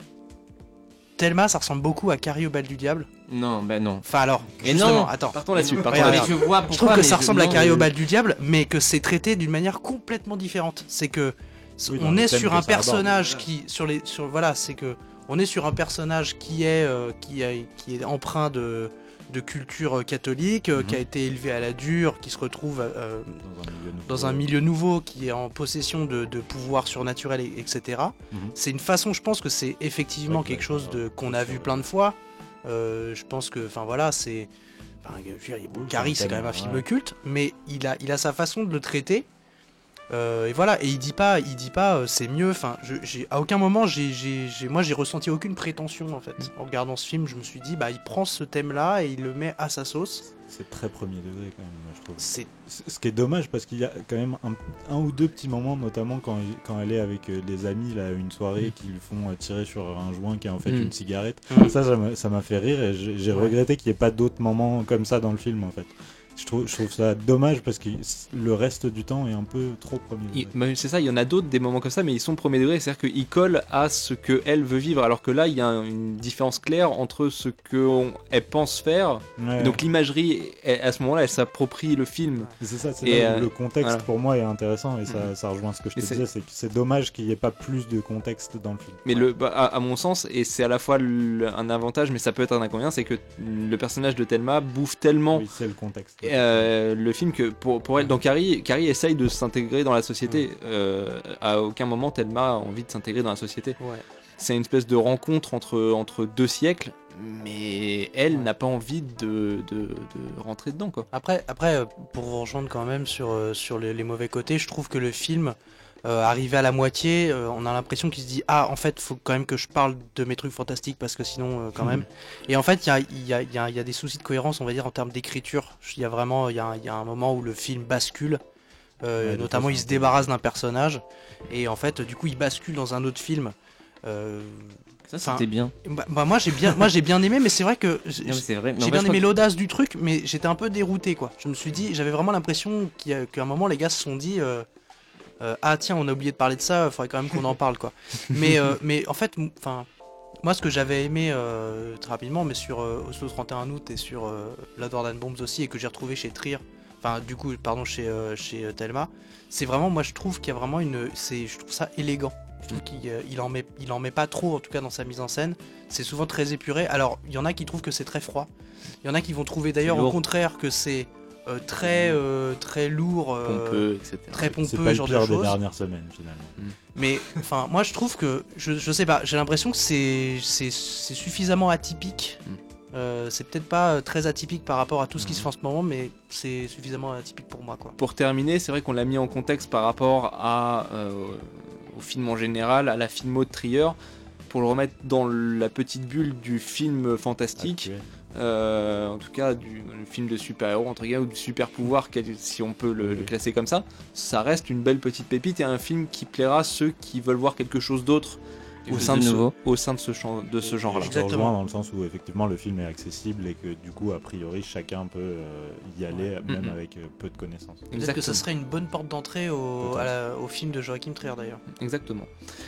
Thelma, ça ressemble beaucoup à Carrie au bal du diable.
Non, bah non.
Enfin alors,
Mais
justement,
non.
attends.
Partons là-dessus.
Mais
Partons
regarde,
là-dessus.
je vois pourquoi.
Je trouve que
mais
ça
je-
ressemble à
non,
Carrie au
euh,
bal du diable, mais que c'est traité d'une manière complètement différente. C'est que
Oui, dans
on
le
est
thème
sur
que
un
ça aborde,
personnage
voilà.
qui, sur les, sur voilà, c'est que on est sur un personnage qui est, euh, qui, a- qui est empreint de, de culture catholique, euh,
Mhm.
qui a été élevé à la dure, qui se retrouve euh,
Dans un milieu nouveau.
dans un milieu nouveau, qui est en possession de, de pouvoirs surnaturels, et- etc.
Mhm.
C'est une façon, je pense que c'est effectivement
Ouais,
quelque
ouais,
chose de
ouais,
qu'on a
c'est
vu
vrai.
plein de fois. Euh, je pense que, enfin voilà, c'est, enfin, je veux dire, il-
Oui,
Carrie,
c'est
c'est
un
quand même un
thème,
film
ouais.
culte, mais il a, il a sa façon de le traiter. Euh, et voilà, et il dit pas, il dit pas, euh, c'est mieux. Enfin, je- j'ai, à aucun moment, j'ai, j'ai, j'ai- moi, j'ai ressenti aucune prétention en fait. En regardant ce film, je me suis dit, bah, il prend ce thème-là et il le met à sa sauce.
C'est très premier degré quand même, moi, je trouve.
C'est,
C- Ce qui est dommage parce qu'il y a quand même un, un ou deux petits moments, notamment quand, il- quand elle est avec euh, les amis là, à une soirée qui lui font euh, tirer sur un joint qui est en fait
Mm.
une cigarette.
Mm.
Ça, ça m'a- ça m'a fait rire et j'ai j'ai
Ouais.
regretté qu'il n'y ait pas d'autres moments comme ça dans le film en fait. Je trouve, je trouve ça dommage parce que le reste du temps est un peu trop premier
Il-
degré.
bah, c'est ça, il y en a d'autres des moments comme ça, mais ils sont premier degré, c'est-à-dire qu'ils collent à ce que elle veut vivre, alors que là il y a une différence claire entre ce qu'elle pense faire.
Ouais.
Donc l'imagerie, elle- à ce moment-là, elle s'approprie le film.
C'est ça, c'est
Et,
là où
euh,
le contexte
voilà.
pour moi est intéressant et ça,
Mhm.
ça rejoint ce que je te
Et c'est-
disais, c'est que c'est dommage qu'il n'y ait pas plus de contexte dans le film.
Mais le, bah, à, à mon sens, et c'est à la fois le- un avantage, mais ça peut être un inconvénient, c'est que le personnage de Thelma bouffe tellement
Oui, c'est le contexte.
euh, le film que pour, pour elle, dans Carrie, Carrie essaye de s'intégrer dans la société. Euh, à aucun moment Thelma a envie de s'intégrer dans la société.
ouais.
C'est une espèce de rencontre entre, entre deux siècles, mais elle n'a pas envie de, de, de rentrer dedans, quoi.
Après, après, euh, pour vous rejoindre quand même sur, euh, sur les, les mauvais côtés, je trouve que le film, euh, arrivé à la moitié, euh, on a l'impression qu'il se dit ah en fait faut quand même que je parle de mes trucs fantastiques parce que sinon euh, quand même. Et en fait il y a, il y, a, il y, a, il y a des soucis de cohérence on va dire en termes d'écriture. Il y a vraiment il y a, il y a un moment où le film bascule. Euh,
Ouais, de
notamment
façon
il se
un peu-
débarrasse d'un personnage et en fait du coup il bascule dans un autre film. Euh,
Ça,
Enfin,
c'était bien.
bah, bah, moi j'ai bien, moi j'ai bien aimé mais c'est vrai que j'-
Non, mais c'est vrai. Mais en
j'ai
vrai,
bien
je crois
aimé
que-
l'audace du truc, mais j'étais un peu dérouté quoi. Je me suis dit, j'avais vraiment l'impression qu'il y a- qu'à un moment les gars se sont dit euh, euh, ah tiens on a oublié de parler de ça, il faudrait quand même qu'on en parle quoi. mais euh, mais en fait, enfin moi ce que j'avais aimé euh, très rapidement, mais sur euh, Oslo trente et un août et sur euh, La Jordan Bombs aussi et que j'ai retrouvé chez Trier, enfin du coup pardon chez euh, chez euh, Thelma, c'est vraiment moi je trouve qu'il y a vraiment une, c'est je trouve ça élégant. Je trouve qu'il euh, il en met il en met pas trop en tout cas dans sa mise en scène. C'est souvent très épuré. Alors, il y en a qui trouvent que c'est très froid. Il y en a qui vont trouver d'ailleurs
C'est
au
lourd.
contraire que c'est euh, très euh, très lourd, euh,
Pompeux, et cetera.
très
C'est
pompeux,
pas le
genre de
pire des
choses.
dernières semaines finalement.
Mais enfin, moi je trouve que je, je sais pas. J'ai l'impression que c'est c'est c'est suffisamment atypique.
Mm.
Euh, c'est peut-être pas euh, très atypique par rapport à tout ce qui
Mm.
se fait en ce moment, mais c'est suffisamment atypique pour moi quoi.
Pour terminer, c'est vrai qu'on l'a mis en contexte par rapport à, euh, au film en général, à la filmo de Trier, pour le remettre dans la petite bulle du film fantastique,
Actuel.
euh, en tout cas du le film de super-héros, entre guillemets, ou de super-pouvoir, quel- si on peut le, le
Oui.
classer comme ça. Ça reste une belle petite pépite et un film qui plaira à ceux qui veulent voir quelque chose d'autre
quelque
au
chose
sein
de
de, ce,
nouveau.
au sein de ce, champ- de ce genre-là.
Je te
Exactement.
rejoins dans le sens où effectivement le film est accessible et que du coup a priori chacun peut euh, y aller même
Mhm.
avec euh, peu de connaissances.
Peut-être que
Exactement.
ça serait une bonne porte d'entrée au, à la- au film de Joachim Trier d'ailleurs.
Exactement.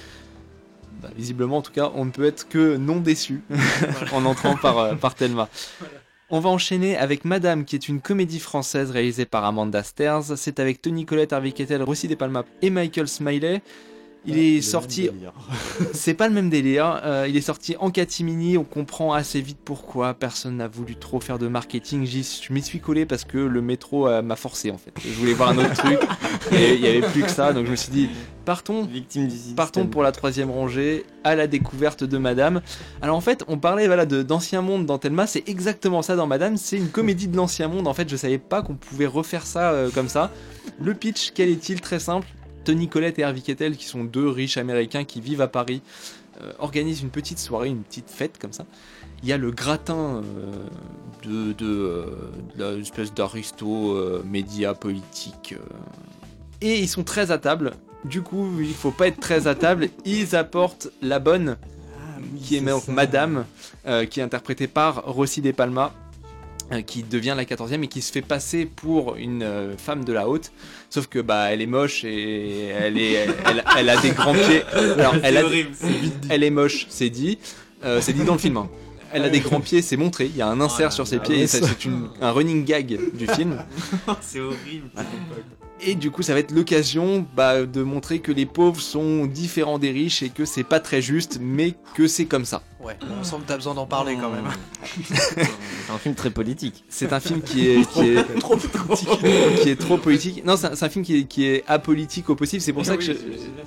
Bah, visiblement, en tout cas, on ne peut être que non déçu en entrant par, euh, par Thelma. On va enchaîner avec Madame, qui est une comédie française réalisée par Amanda Stairs. C'est avec Toni Collette, Harvey Keitel, Rossi De Palma et Michael Smiley. Il
Ouais,
est
le
sorti,
même délire.
c'est pas le même délire. Euh, il est sorti en catimini. On comprend assez vite pourquoi. Personne n'a voulu trop faire de marketing. J'y, je m'y suis collé parce que le métro euh, m'a forcé en fait. Je voulais voir un autre truc et il y avait plus que ça. Donc je me suis dit, partons.
Victime du système.
Partons pour la troisième rangée, à la découverte de Madame. Alors en fait, on parlait voilà, de, d'Ancien Monde dans Thelma, c'est exactement ça dans Madame, c'est une comédie de l'Ancien Monde. En fait, je savais pas qu'on pouvait refaire ça euh, comme ça. Le pitch, quel est-il? Très simple. Toni Collette et Harvey Keitel, qui sont deux riches américains qui vivent à Paris, euh, organisent une petite soirée, une petite fête comme ça. Il y a le gratin euh, de, de, euh, de l'espèce d'aristo euh, média politique. euh. Et ils sont très à table. Du coup, il faut pas être très à table. Ils apportent la bonne, qui est donc Madame, euh, qui est interprétée par Rossi De Palma, euh, qui devient la quatorzième et qui se fait passer pour une euh, femme de la haute. Sauf que bah elle est moche et elle est, elle, elle- elle a des grands pieds. Alors elle a, elle est moche, c'est dit, Euh, c'est dit dans le film. hein. Elle a des grands pieds, c'est montré. Il y a un insert sur ses pieds et ça, c'est une- un running gag du film.
C'est horrible.
Et du coup, ça va être l'occasion bah, de montrer que les pauvres sont différents des riches et que c'est pas très juste, mais que c'est comme ça.
Ouais, on sent que t'as besoin d'en parler quand même.
C'est un film très politique.
C'est un film qui est, qui est trop politique, qui est trop politique. Non, c'est un, c'est un film qui est, qui est apolitique au possible. C'est pour ça que je-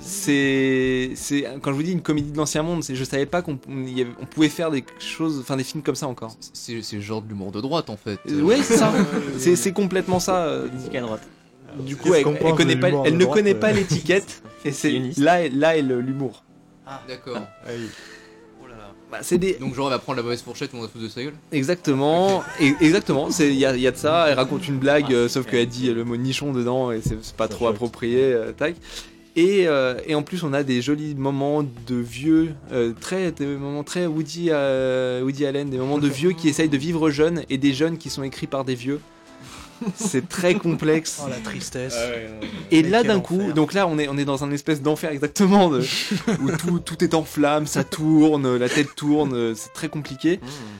c'est, c'est quand je vous dis une comédie de l'Ancien Monde, c'est je savais pas qu'on on y avait- on pouvait faire des choses, enfin des films comme ça encore.
C'est c'est le genre de l'humour de droite en fait.
Euh, ouais, c'est ça. C'est, c'est complètement ça. euh,
Politique à droite.
Du coup,
Qu'est-ce
elle,
qu'on
elle
pense
connaît
de
pas,
l'humour
elle
de
ne
droite,
connaît
euh
pas l'étiquette. Et c'est
Sioniste.
là, est- là est le- l'humour.
D'accord.
Ah oui.
Oh là là.
Bah, c'est des,
Donc genre elle va prendre la mauvaise fourchette ou on va se foutre de sa gueule.
exactement, et- exactement. C'est il y a, il y a de ça. Elle raconte une blague, euh, sauf qu'elle dit le mot nichon dedans et c'est, c'est pas
Ça
trop
choque.
approprié. euh, tac. Et, euh, et en plus, on a des jolis moments de vieux, euh, très, des moments très Woody, euh, Woody Allen, des moments de vieux qui essayent de vivre jeunes et des jeunes qui sont écrits par des vieux. C'est très complexe.
Oh la tristesse.
Et
Mais
là,
quel
d'un coup,
enfer.
donc là, on est, on est dans un espèce d'enfer exactement, de- où tout, tout est en flammes, ça tourne, la tête tourne, c'est très compliqué.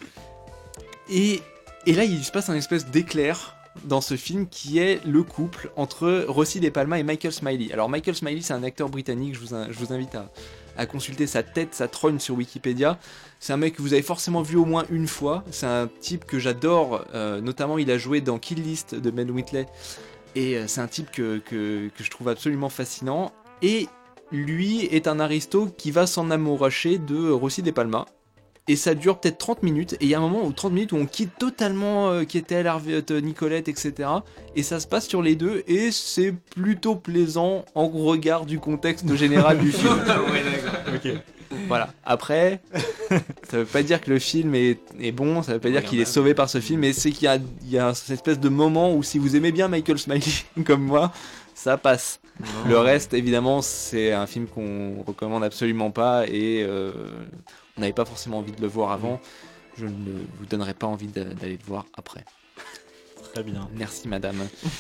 Et, et là, il se passe un espèce d'éclair dans ce film qui est le couple entre Rossi De Palma et Michael Smiley. Alors Michael Smiley, c'est un acteur britannique, je vous, in- je vous invite à, à consulter sa tête, sa trogne sur Wikipédia. C'est un mec que vous avez forcément vu au moins une fois. C'est un type que j'adore, euh, notamment il a joué dans Kill List de Ben Whitley. Et euh, c'est un type que, que, que je trouve absolument fascinant. Et lui est un aristo qui va s'en amouracher de Rossi De Palma. Et ça dure peut-être trente minutes. Et il y a un moment où trente minutes où on quitte totalement euh, Keitel, Harvey, euh, Nicolette, et cetera. Et ça se passe sur les deux. Et c'est plutôt plaisant en regard du contexte général du film.
Ok.
Voilà. Après, ça veut pas dire que le film est, est bon, ça veut pas dire qu'il est sauvé par ce film, mais c'est qu'il y a, il y a cette espèce de moment où si vous aimez bien Michael Smiley comme moi, ça passe. Le reste, évidemment, c'est un film qu'on recommande absolument pas et euh, on n'avait pas forcément envie de le voir avant. Je ne vous donnerai pas envie d'a- d'aller le voir après.
Très bien.
Merci madame.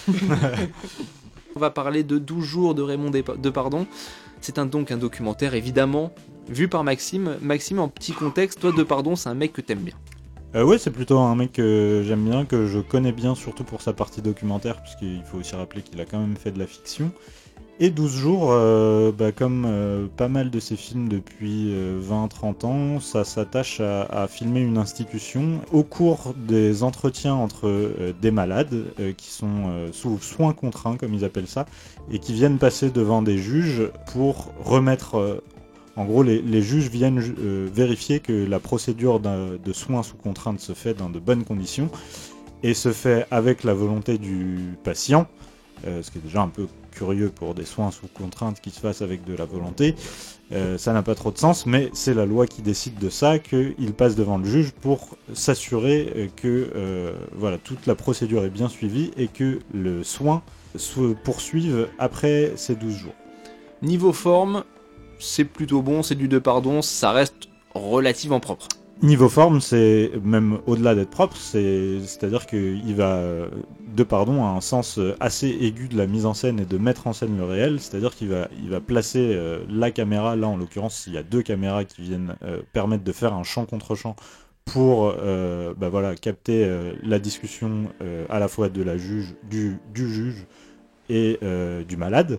On va parler de douze jours de Raymond Despa- Depardon. C'est un, donc un documentaire évidemment vu par Maxime. Maxime, en petit contexte, toi Depardon, c'est un mec que t'aimes bien.
Euh, ouais, c'est plutôt un mec que j'aime bien, que je connais bien, surtout pour sa partie documentaire, puisqu'il faut aussi rappeler qu'il a quand même fait de la fiction. Et douze jours, euh, bah, comme euh, pas mal de ses films depuis euh, vingt trente ans, ça s'attache à, à filmer une institution au cours des entretiens entre euh, des malades euh, qui sont euh, sous soins contraints, comme ils appellent ça, et qui viennent passer devant des juges pour remettre... euh, en gros, les, les juges viennent euh, vérifier que la procédure d'un- de soins sous contrainte se fait dans de bonnes conditions et se fait avec la volonté du patient, euh, ce qui est déjà un peu curieux pour des soins sous contrainte qui se fassent avec de la volonté. Euh, ça n'a pas trop de sens, mais c'est la loi qui décide de ça, qu'il passe devant le juge pour s'assurer euh, que euh, voilà, toute la procédure est bien suivie et que le soin se poursuive après ces douze jours.
Niveau forme, c'est plutôt bon, c'est du Depardieu, ça reste relativement propre.
Niveau forme, c'est même au-delà d'être propre, c'est, c'est-à-dire qu'il va, Depardieu a un sens assez aigu de la mise en scène et de mettre en scène le réel, c'est-à-dire qu'il va, il va placer euh, la caméra, là en l'occurrence, il y a deux caméras qui viennent euh, permettre de faire un champ contre champ pour euh, bah voilà, capter euh, la discussion euh, à la fois de la juge, du, du juge et euh, du malade,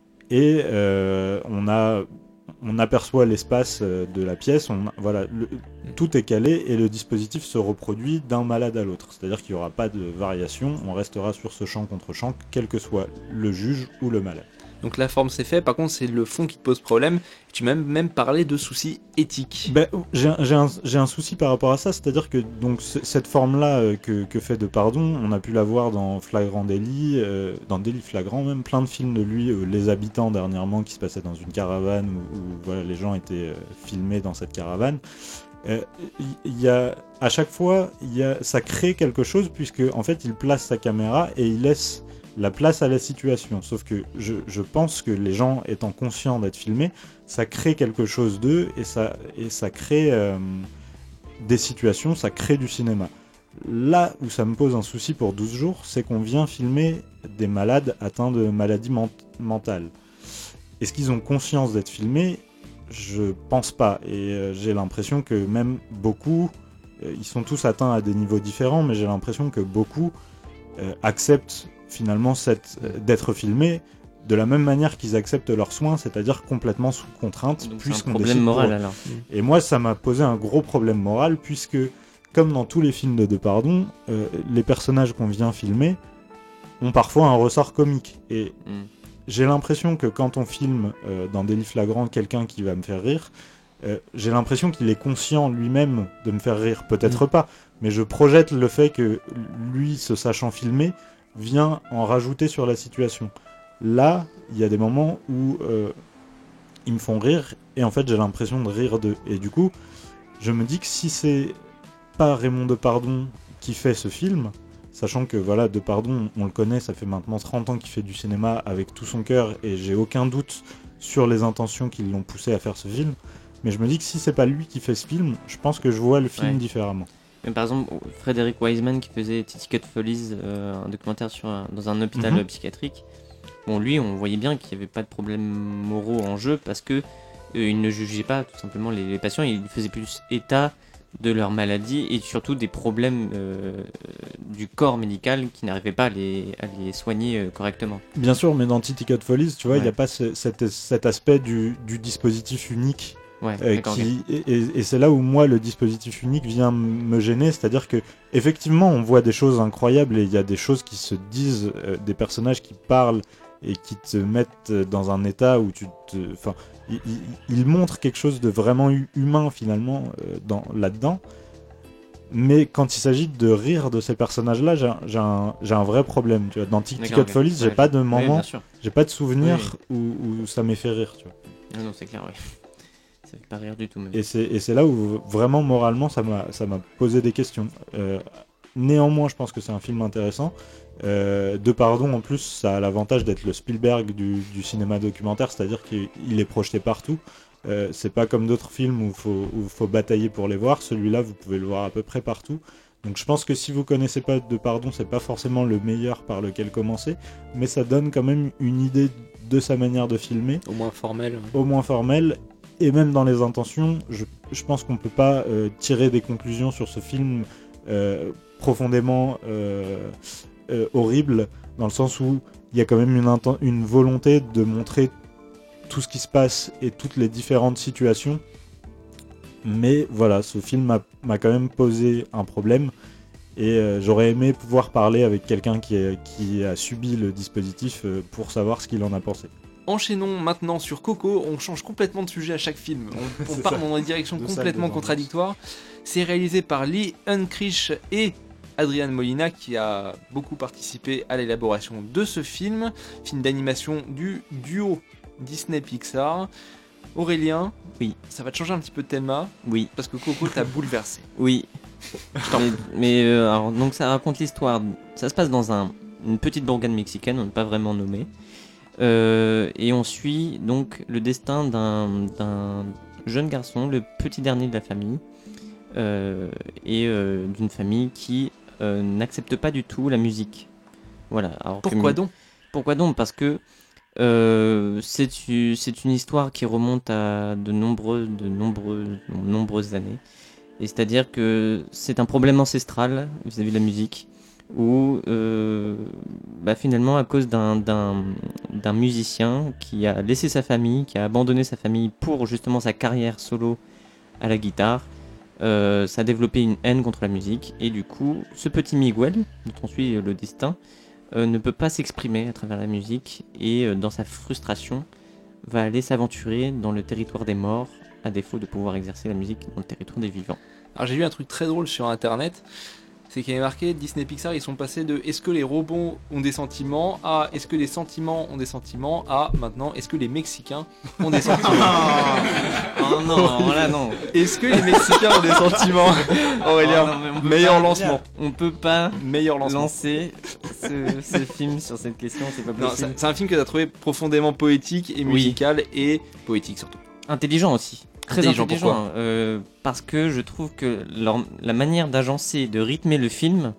et euh, on a... on aperçoit l'espace de la pièce, on, voilà, le, tout est calé et le dispositif se reproduit d'un malade à l'autre. C'est-à-dire qu'il n'y aura pas de variation, on restera sur ce champ contre champ, quel que soit le juge ou le malade.
Donc la forme c'est fait, par contre c'est le fond qui te pose problème. Tu m'as même parlé de soucis éthiques.
Ben, j'ai, j'ai, un, j'ai un souci par rapport à ça, c'est-à-dire que donc, c- cette forme-là euh, que, que fait Depardieu, on a pu la voir dans Flagrant Délit, euh, dans Délit Flagrant même, plein de films de lui, euh, Les Habitants dernièrement, qui se passaient dans une caravane, où, où voilà, les gens étaient euh, filmés dans cette caravane. Il euh, y, y a, à chaque fois, y a, ça crée quelque chose, puisque en fait il place sa caméra et il laisse la place à la situation, sauf que je, je pense que les gens étant conscients d'être filmés, ça crée quelque chose d'eux et ça, et ça crée euh, des situations, ça crée du cinéma. Là où ça me pose un souci pour douze jours, c'est qu'on vient filmer des malades atteints de maladies ment- mentales. Est-ce qu'ils ont conscience d'être filmés ? Je pense pas, et euh, j'ai l'impression que même beaucoup, euh, ils sont tous atteints à des niveaux différents, mais j'ai l'impression que beaucoup euh, acceptent finalement cette, euh, d'être filmés de la même manière qu'ils acceptent leurs soins, c'est-à-dire complètement sous contrainte.
Donc
puisqu'on
c'est un problème
décide
moral
pour...
alors.
Et moi, ça m'a posé un gros problème moral, puisque, comme dans tous les films de Depardieu, euh, les personnages qu'on vient filmer ont parfois un ressort comique. Et
Mm.
j'ai l'impression que quand on filme euh, dans Délit Flagrant quelqu'un qui va me faire rire, euh, j'ai l'impression qu'il est conscient lui-même de me faire rire. Peut-être pas, mais je projette le fait que lui, se sachant filmer, vient en rajouter sur la situation. Là, il y a des moments où euh, ils me font rire, et en fait j'ai l'impression de rire d'eux. Et du coup, je me dis que si c'est pas Raymond Depardieu qui fait ce film, sachant que voilà, Depardieu, on le connaît, ça fait maintenant trente ans qu'il fait du cinéma avec tout son cœur, et j'ai aucun doute sur les intentions qui l'ont poussé à faire ce film, mais je me dis que si c'est pas lui qui fait ce film, je pense que je vois le film
Ouais.
différemment.
Mais par exemple, Frédéric Wiseman qui faisait Ticket Follies, euh, un documentaire sur un- dans un hôpital
Mhm.
psychiatrique, bon lui on voyait bien qu'il n'y avait pas de problèmes moraux en jeu parce que euh, il ne jugeait pas tout simplement les, les patients, il faisait plus état de leur maladie et surtout des problèmes euh, du corps médical qui n'arrivaient pas à les, à les soigner euh, correctement.
Bien sûr, mais dans Ticket Follies, tu vois, il
Ouais.
n'y a pas ce- cet, cet aspect du, du dispositif unique.
Ouais,
Euh,
d'accord,
qui, et, et- et c'est là où moi le dispositif unique vient m- me gêner, c'est-à-dire que effectivement on voit des choses incroyables et il y a des choses qui se disent, euh, des personnages qui parlent et qui te mettent dans un état où tu te, enfin, ils il, il montrent quelque chose de vraiment hu- humain finalement euh, dans, là-dedans. Mais quand il s'agit de rire de ces personnages-là, j'ai, un- j'ai, un, j'ai un vrai problème. Tu vois. Dans Ticket
D'accord, ok.
Follies, j'ai
Ouais,
pas
je-
de
oui,
moment,
bien sûr.
j'ai pas de souvenir où, où ça m'ait fait rire. Tu vois.
Non, non, c'est clair, oui. Ça fait pas rire du tout même.
Et c'est, et c'est là où vraiment moralement ça m'a, ça m'a posé des questions. Euh, néanmoins, je pense que c'est un film intéressant. Euh, Depardieu en plus, ça a l'avantage d'être le Spielberg du, du cinéma documentaire, c'est-à-dire qu'il il est projeté partout. Euh, c'est pas comme d'autres films où il faut, où faut batailler pour les voir. Celui-là, vous pouvez le voir à peu près partout. Donc je pense que si vous connaissez pas Depardieu, c'est pas forcément le meilleur par lequel commencer, mais ça donne quand même une idée de sa manière de filmer,
Au moins formel.
au moins formelle. Et même dans les intentions, je, je pense qu'on peut pas euh, tirer des conclusions sur ce film euh, profondément euh, euh, horrible, dans le sens où il y a quand même une, inten- une volonté de montrer tout ce qui se passe et toutes les différentes situations. Mais voilà, ce film m'a, m'a quand même posé un problème. Et euh, j'aurais aimé pouvoir parler avec quelqu'un qui, est- qui a subi le dispositif euh, pour savoir ce qu'il en a pensé.
Enchaînons maintenant sur Coco, on change complètement de sujet à chaque film, on, on
C'est
part
ça.
dans des directions
Deux salles,
complètement
deux
contradictoires. C'est réalisé par Lee Unkrich et Adrian Molina qui a beaucoup participé à l'élaboration de ce film, film d'animation du duo Disney-Pixar. Aurélien,
Oui.
ça va te changer un petit peu de thème
Oui,
parce que Coco t'a bouleversé.
oui. mais mais, euh, alors, donc ça raconte l'histoire. Ça se passe dans un, une petite bourgade mexicaine, on ne peut pas vraiment nommer. Euh, et on suit donc le destin d'un, d'un jeune garçon, le petit dernier de la famille, euh, et euh, d'une famille qui euh, n'accepte pas du tout la musique. Voilà. Alors que
Pourquoi
mu-
donc
Pourquoi donc ? Parce que euh, c'est, u- c'est une histoire qui remonte à de nombreuses, de nombreuses, nombreuses années. Et c'est-à-dire que c'est un problème ancestral vis-à-vis de la musique, où euh, bah, finalement, à cause d'un, d'un, d'un musicien qui a laissé sa famille, qui a abandonné sa famille pour justement sa carrière solo à la guitare, euh, ça a développé une haine contre la musique. Et du coup, ce petit Miguel, dont on suit le destin, euh, ne peut pas s'exprimer à travers la musique et euh, dans sa frustration, va aller s'aventurer dans le territoire des morts, à défaut de pouvoir exercer la musique dans le territoire des vivants.
Alors j'ai vu un truc très drôle sur internet, c'est qu'il y avait marqué Disney Pixar, ils sont passés de est-ce que les robots ont des sentiments à est-ce que les sentiments ont des sentiments à maintenant est-ce que les Mexicains ont des sentiments.
Oh non, là non.
Est-ce que les Mexicains ont des sentiments? Aurélien,
Oh non, mais on peut
meilleur
pas-
lancement.
On peut pas
Meilleur lancement.
lancer ce, ce film sur cette question, c'est pas
Non,
possible.
c'est c'est un film que tu as trouvé profondément poétique et
Oui.
musical et poétique surtout.
Intelligent aussi. Très
Intelligent,
intelligent.
pourquoi
euh, parce que je trouve que leur- la manière d'agencer, de rythmer le film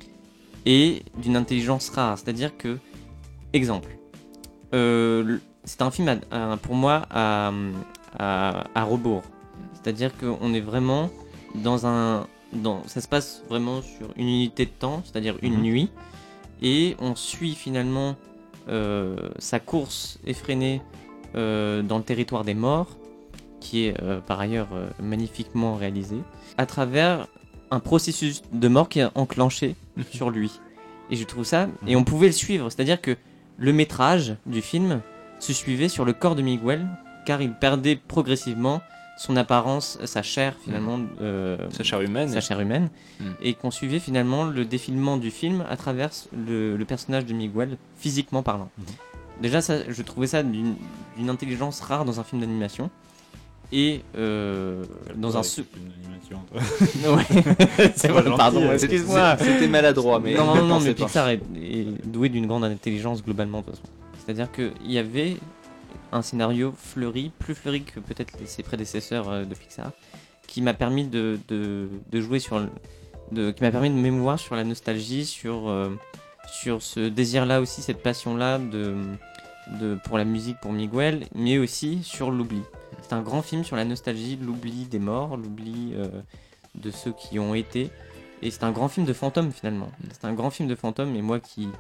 est d'une intelligence rare. C'est-à-dire que, exemple, euh, le- c'est un film à- à- pour moi à, à, à rebours. C'est-à-dire qu'on est vraiment dans un... Dans, ça se passe vraiment sur une unité de temps, c'est-à-dire une
Mhm.
nuit, et on suit finalement euh, sa course effrénée euh, dans le territoire des morts, qui est euh, par ailleurs euh, magnifiquement réalisé, à travers un processus de mort qui est enclenché sur lui. Et je trouve ça, et on pouvait le suivre, c'est-à-dire que le métrage du film se suivait sur le corps de Miguel, car il perdait progressivement son apparence, sa chair finalement, euh,
Sa chair humaine.
sa chair humaine,
Mm.
et qu'on suivait finalement le défilement du film à travers le, le personnage de Miguel, physiquement parlant.
Mhm.
Déjà, ça, je trouvais ça d'une d'une intelligence rare dans un film d'animation. Et euh, dans un...
Ouais,
sou-
une animation, toi.
Ouais, c'est vrai,
gentil,
pardon,
euh,
excuse-moi.
C'est- C'était maladroit, mais.
Non, non, non,
pensez
mais
pas.
Pixar est, est doué d'une grande intelligence globalement, de toute façon. C'est-à-dire qu'il y avait un scénario fleuri, plus fleuri que peut-être les- ses prédécesseurs euh, de Pixar, qui m'a permis de, de, de jouer sur... le- De, qui m'a permis de m'émouvoir sur la nostalgie, sur, euh, sur ce désir-là aussi, cette passion-là de, de, pour la musique, pour Miguel, mais aussi sur l'oubli. C'est un grand film sur la nostalgie, l'oubli des morts, l'oubli euh, de ceux qui ont été. Et c'est un grand film de fantômes finalement. C'est un grand film de fantômes, et moi qui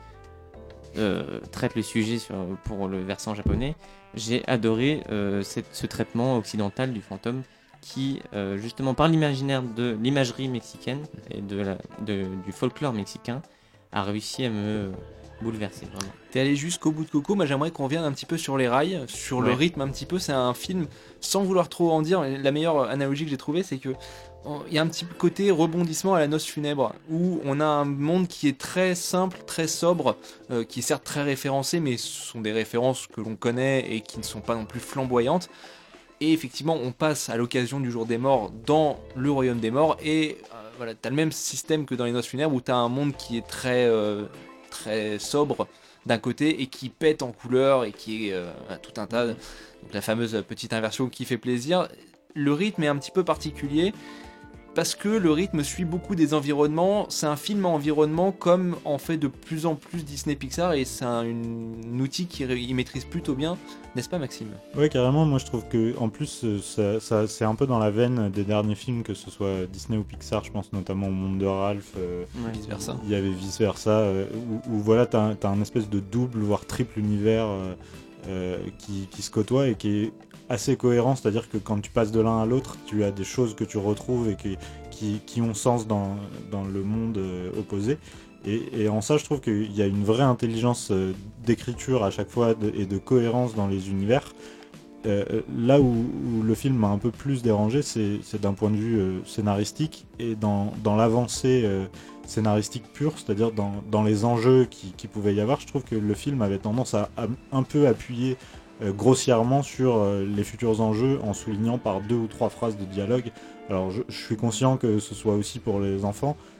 euh, traite le sujet sur, pour le versant japonais, j'ai adoré euh, cette, ce traitement occidental du fantôme qui, euh, justement par l'imaginaire de l'imagerie mexicaine et de la, de, du folklore mexicain, a réussi à me bouleverser vraiment.
T'es allé jusqu'au bout de Coco, moi j'aimerais qu'on revienne un petit peu sur les rails, sur le
Ouais.
rythme un petit peu. C'est un film, sans vouloir trop en dire, la meilleure analogie que j'ai trouvée, c'est que oh, il y a un petit côté rebondissement à la noce funèbre, où on a un monde qui est très simple, très sobre, euh, qui est certes très référencé, mais ce sont des références que l'on connaît et qui ne sont pas non plus flamboyantes. Et effectivement, on passe à l'occasion du jour des morts dans le royaume des morts, et euh, voilà, t'as le même système que dans les noces funèbres, où t'as un monde qui est très... euh, très sobre d'un côté et qui pète en couleur et qui est euh, tout un tas de... donc la fameuse petite inversion qui fait plaisir. Le rythme est un petit peu particulier parce que le rythme suit beaucoup des environnements. C'est un film à environnement comme en fait de plus en plus Disney Pixar, et c'est un, une- un outil qu'il maîtrise plutôt bien, n'est-ce pas Maxime?
Ouais, carrément. Moi, je trouve que en plus, euh, ça, ça- c'est un peu dans la veine des derniers films, que ce soit Disney ou Pixar. Je pense notamment au Monde de Ralph. euh,
Vice versa.
Il y avait vice versa, euh, où, où voilà, t'as, un- t'as un espèce de double voire triple univers euh, euh, qui, qui se côtoie et qui est assez cohérent. C'est-à-dire que quand tu passes de l'un à l'autre, tu as des choses que tu retrouves et qui, qui, qui ont sens dans, dans le monde euh, opposé. Et, et en ça, je trouve qu'il y a une vraie intelligence euh, d'écriture à chaque fois de- et de cohérence dans les univers. Euh, là où, où le film m'a un peu plus dérangé, c'est, c'est d'un point de vue euh, scénaristique et dans, dans l'avancée euh, scénaristique pure, c'est-à-dire dans, dans les enjeux qui, qui pouvait y avoir. Je trouve que le film avait tendance à, à un peu appuyer euh, grossièrement sur euh, les futurs enjeux en soulignant par deux ou trois phrases de dialogue. Alors je, je suis conscient que ce soit aussi pour les enfants,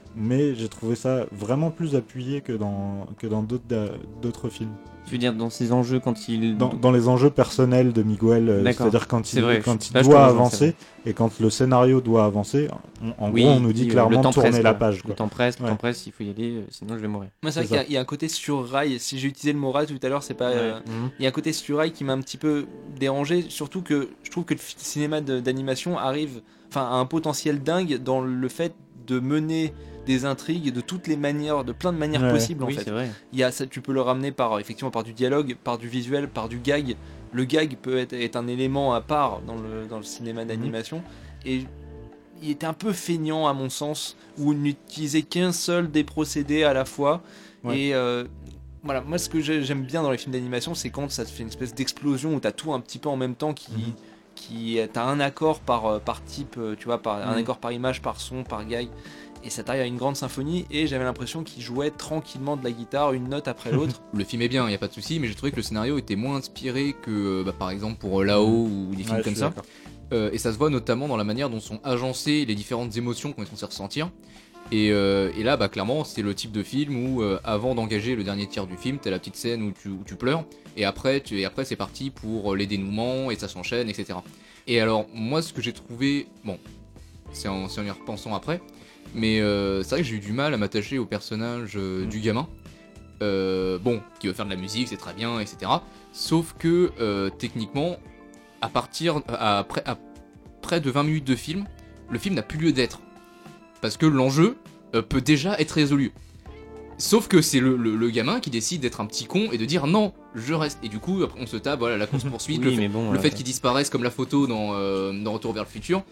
mais j'ai trouvé ça vraiment plus appuyé que dans, que dans d'autres, da- d'autres films.
Tu veux dire dans ses enjeux quand il...
Dans, dans les enjeux personnels de Miguel, euh,
D'accord.
c'est-à-dire quand
C'est
il,
vrai,
quand
je-
il
là, je
doit
te rejoins,
avancer et quand le scénario doit avancer, on- en
Oui,
gros on nous dit
oui, le
clairement
temps
tourner
presse,
la
quoi.
page.
Le
Quoi.
temps presse, le
Ouais.
temps presse, il faut y aller, euh, sinon je vais mourir.
Moi, c'est vrai
C'est
qu'il y a-
ça.
il y, a un côté sur rail. Si j'ai utilisé le mot rail tout à l'heure, c'est pas. euh,
Mhm.
Il y a un côté sur rail qui m'a un petit peu dérangé, surtout que je trouve que le fi- cinéma de- d'animation arrive, enfin, à un potentiel dingue dans le fait de mener des intrigues de toutes les manières, de plein de manières
Ouais.
possibles en
Oui,
fait.
c'est vrai.
Il y a ça, tu peux le ramener par effectivement par du dialogue, par du visuel, par du gag. Le gag peut être, être un élément à part dans le, dans le cinéma d'animation et il était un peu feignant à mon sens où il n'utilisait qu'un seul des procédés à la fois
Ouais.
et euh, voilà, moi ce que j'ai- j'aime bien dans les films d'animation c'est quand ça te fait une espèce d'explosion où t'as tout un petit peu en même temps qui
Mhm.
qui t'as un accord par euh, par type, euh, tu vois, par un
Mhm.
accord par image, par son, par gag. Et ça t'arrive à une grande symphonie et j'avais l'impression qu'il jouait tranquillement de la guitare une note après l'autre.
Le film est bien, il y a pas de souci, mais j'ai trouvé que le scénario était moins inspiré que, euh, bah, par exemple, pour euh, Lao ou des films
Ouais, je
comme
suis
ça.
d'accord.
Euh, et ça se voit notamment dans la manière dont sont agencées les différentes émotions qu'on est censé ressentir. Et, euh, et là, bah, clairement, c'est le type de film où, euh, avant d'engager le dernier tiers du film, t'as la petite scène où tu, où tu pleures, et après, tu, et après c'est parti pour les dénouements, et ça s'enchaîne, et cetera. Et alors, moi, ce que j'ai trouvé, bon, c'est en, c'est en y repensant après, mais euh, c'est vrai que j'ai eu du mal à m'attacher au personnage euh, du gamin. Euh, bon, qui veut faire de la musique, c'est très bien, et cetera. Sauf que, euh, techniquement, à partir, à, après, à près de vingt minutes de film, le film n'a plus lieu d'être. Parce que l'enjeu euh, peut déjà être résolu. Sauf que c'est le, le- le gamin qui décide d'être un petit con et de dire non, je reste. Et du coup, après, on se tape, voilà, la course poursuite,
Oui,
le, fait,
mais bon,
le
euh,
fait qu'il disparaisse comme la photo dans, euh, dans Retour vers le futur.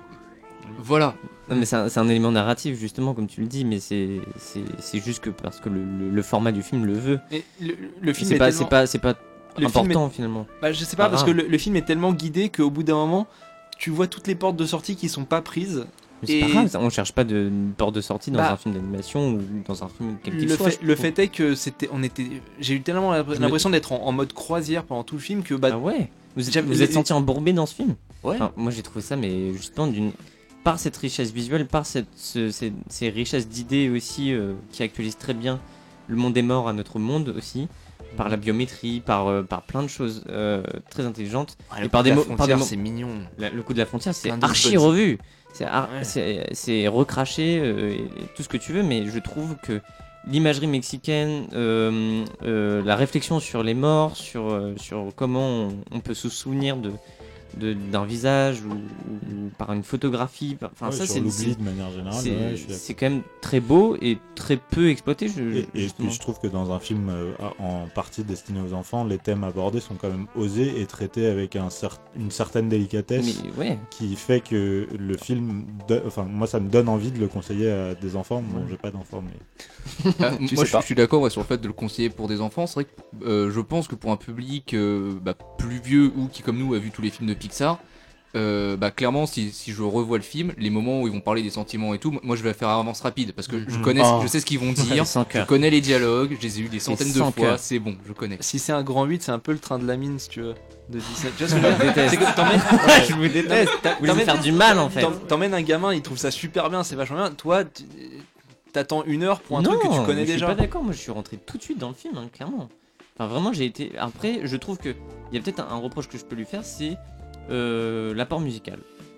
Voilà.
Non, mais c'est un, c'est un élément narratif, justement, comme tu le dis, mais c'est c'est- c'est juste que parce que le, le- le format du film le veut.
Et le, le film
C'est
est
pas,
tellement-
c'est pas, c'est pas
le film
important, finalement.
Bah, je sais pas,
pas
parce que
grave.
le, le film est tellement guidé qu'au bout d'un moment, tu vois toutes les portes de sortie qui sont pas prises.
Mais c'est
Et-
pas grave, ça, on cherche pas de une porte de sortie dans
Bah,
un film d'animation ou dans un film quel qu'il
Le
soit.
fait,
je
le
trouve.
fait est que c'était, on était, j'ai eu tellement l'imp-
Je
l'impression d'être en, en mode croisière pendant tout le film que bah,
Ah ouais. Vous êtes,
j'avais-
vous êtes senti embourbé dans ce film.
ouais.
Enfin, moi j'ai trouvé ça, mais justement d'une par cette richesse visuelle, par cette, ce- ces, ces richesses d'idées aussi euh, qui actualisent très bien le monde des morts à notre monde aussi, par la biométrie, par, euh, par plein de choses euh, très intelligentes.
Ouais,
et
le
par
coup
des
de la
mots- par des
frontière,
mots-
c'est mignon.
La- le coup de la frontière, c'est
Plein de
archi
bonnes-
revu. C'est ar-
Ouais.
c'est- c'est recraché, euh, et, et tout ce que tu veux, mais je trouve que l'imagerie mexicaine, euh, euh, la réflexion sur les morts, sur, euh, sur comment on, on peut se souvenir de, de- d'un visage ou, ou par une photographie, par- enfin
Ouais,
ça
sur
c'est
l'oubli
c'est-
de manière générale.
c'est-
ouais, je suis d'accord.
c'est quand même très beau et très peu exploité. Je,
Et, et
justement.
puis je trouve que dans un film euh, en partie destiné aux enfants, les thèmes abordés sont quand même osés et traités avec un cer- une certaine délicatesse
Mais ouais,
qui fait que le film, do- enfin moi ça me donne envie de le conseiller à des enfants. Bon,
Ouais.
j'ai pas d'enfants, mais
Ah,
Tu
moi,
sais
je,
pas.
je suis d'accord ouais, sur le fait de le conseiller pour des enfants. C'est vrai que euh, je pense que pour un public euh, bah, plus vieux ou qui, comme nous, a vu tous les films de Pixar, euh, bah, clairement, si, si je revois le film, les moments où ils vont parler des sentiments et tout, moi je vais faire avance rapide parce que je
Mhm.
connais,
Oh.
je sais ce qu'ils vont dire,
sans
je
cœur.
connais les dialogues, je les ai eu des centaines de
sans
fois,
cœur.
c'est bon, je connais.
Si c'est un grand huit, c'est un peu le train de la mine, si tu veux, de Disney. Tu vois ce que je veux
Je
dire
déteste.
C'est que t'emmènes,
Je vous déteste.
t'a-
Vous voulez me
t'emmènes-
faire du mal en fait.
t'em- t'emmènes un gamin, il trouve ça super bien, c'est vachement bien. Toi, tu- t'attends une heure pour un
non,
truc que tu connais
je
déjà.
suis pas d'accord, moi je suis rentré tout de suite dans le film, hein, clairement. Enfin vraiment j'ai été... Après je trouve que il y a peut-être un, un reproche que je peux lui faire, c'est euh, l'apport musical.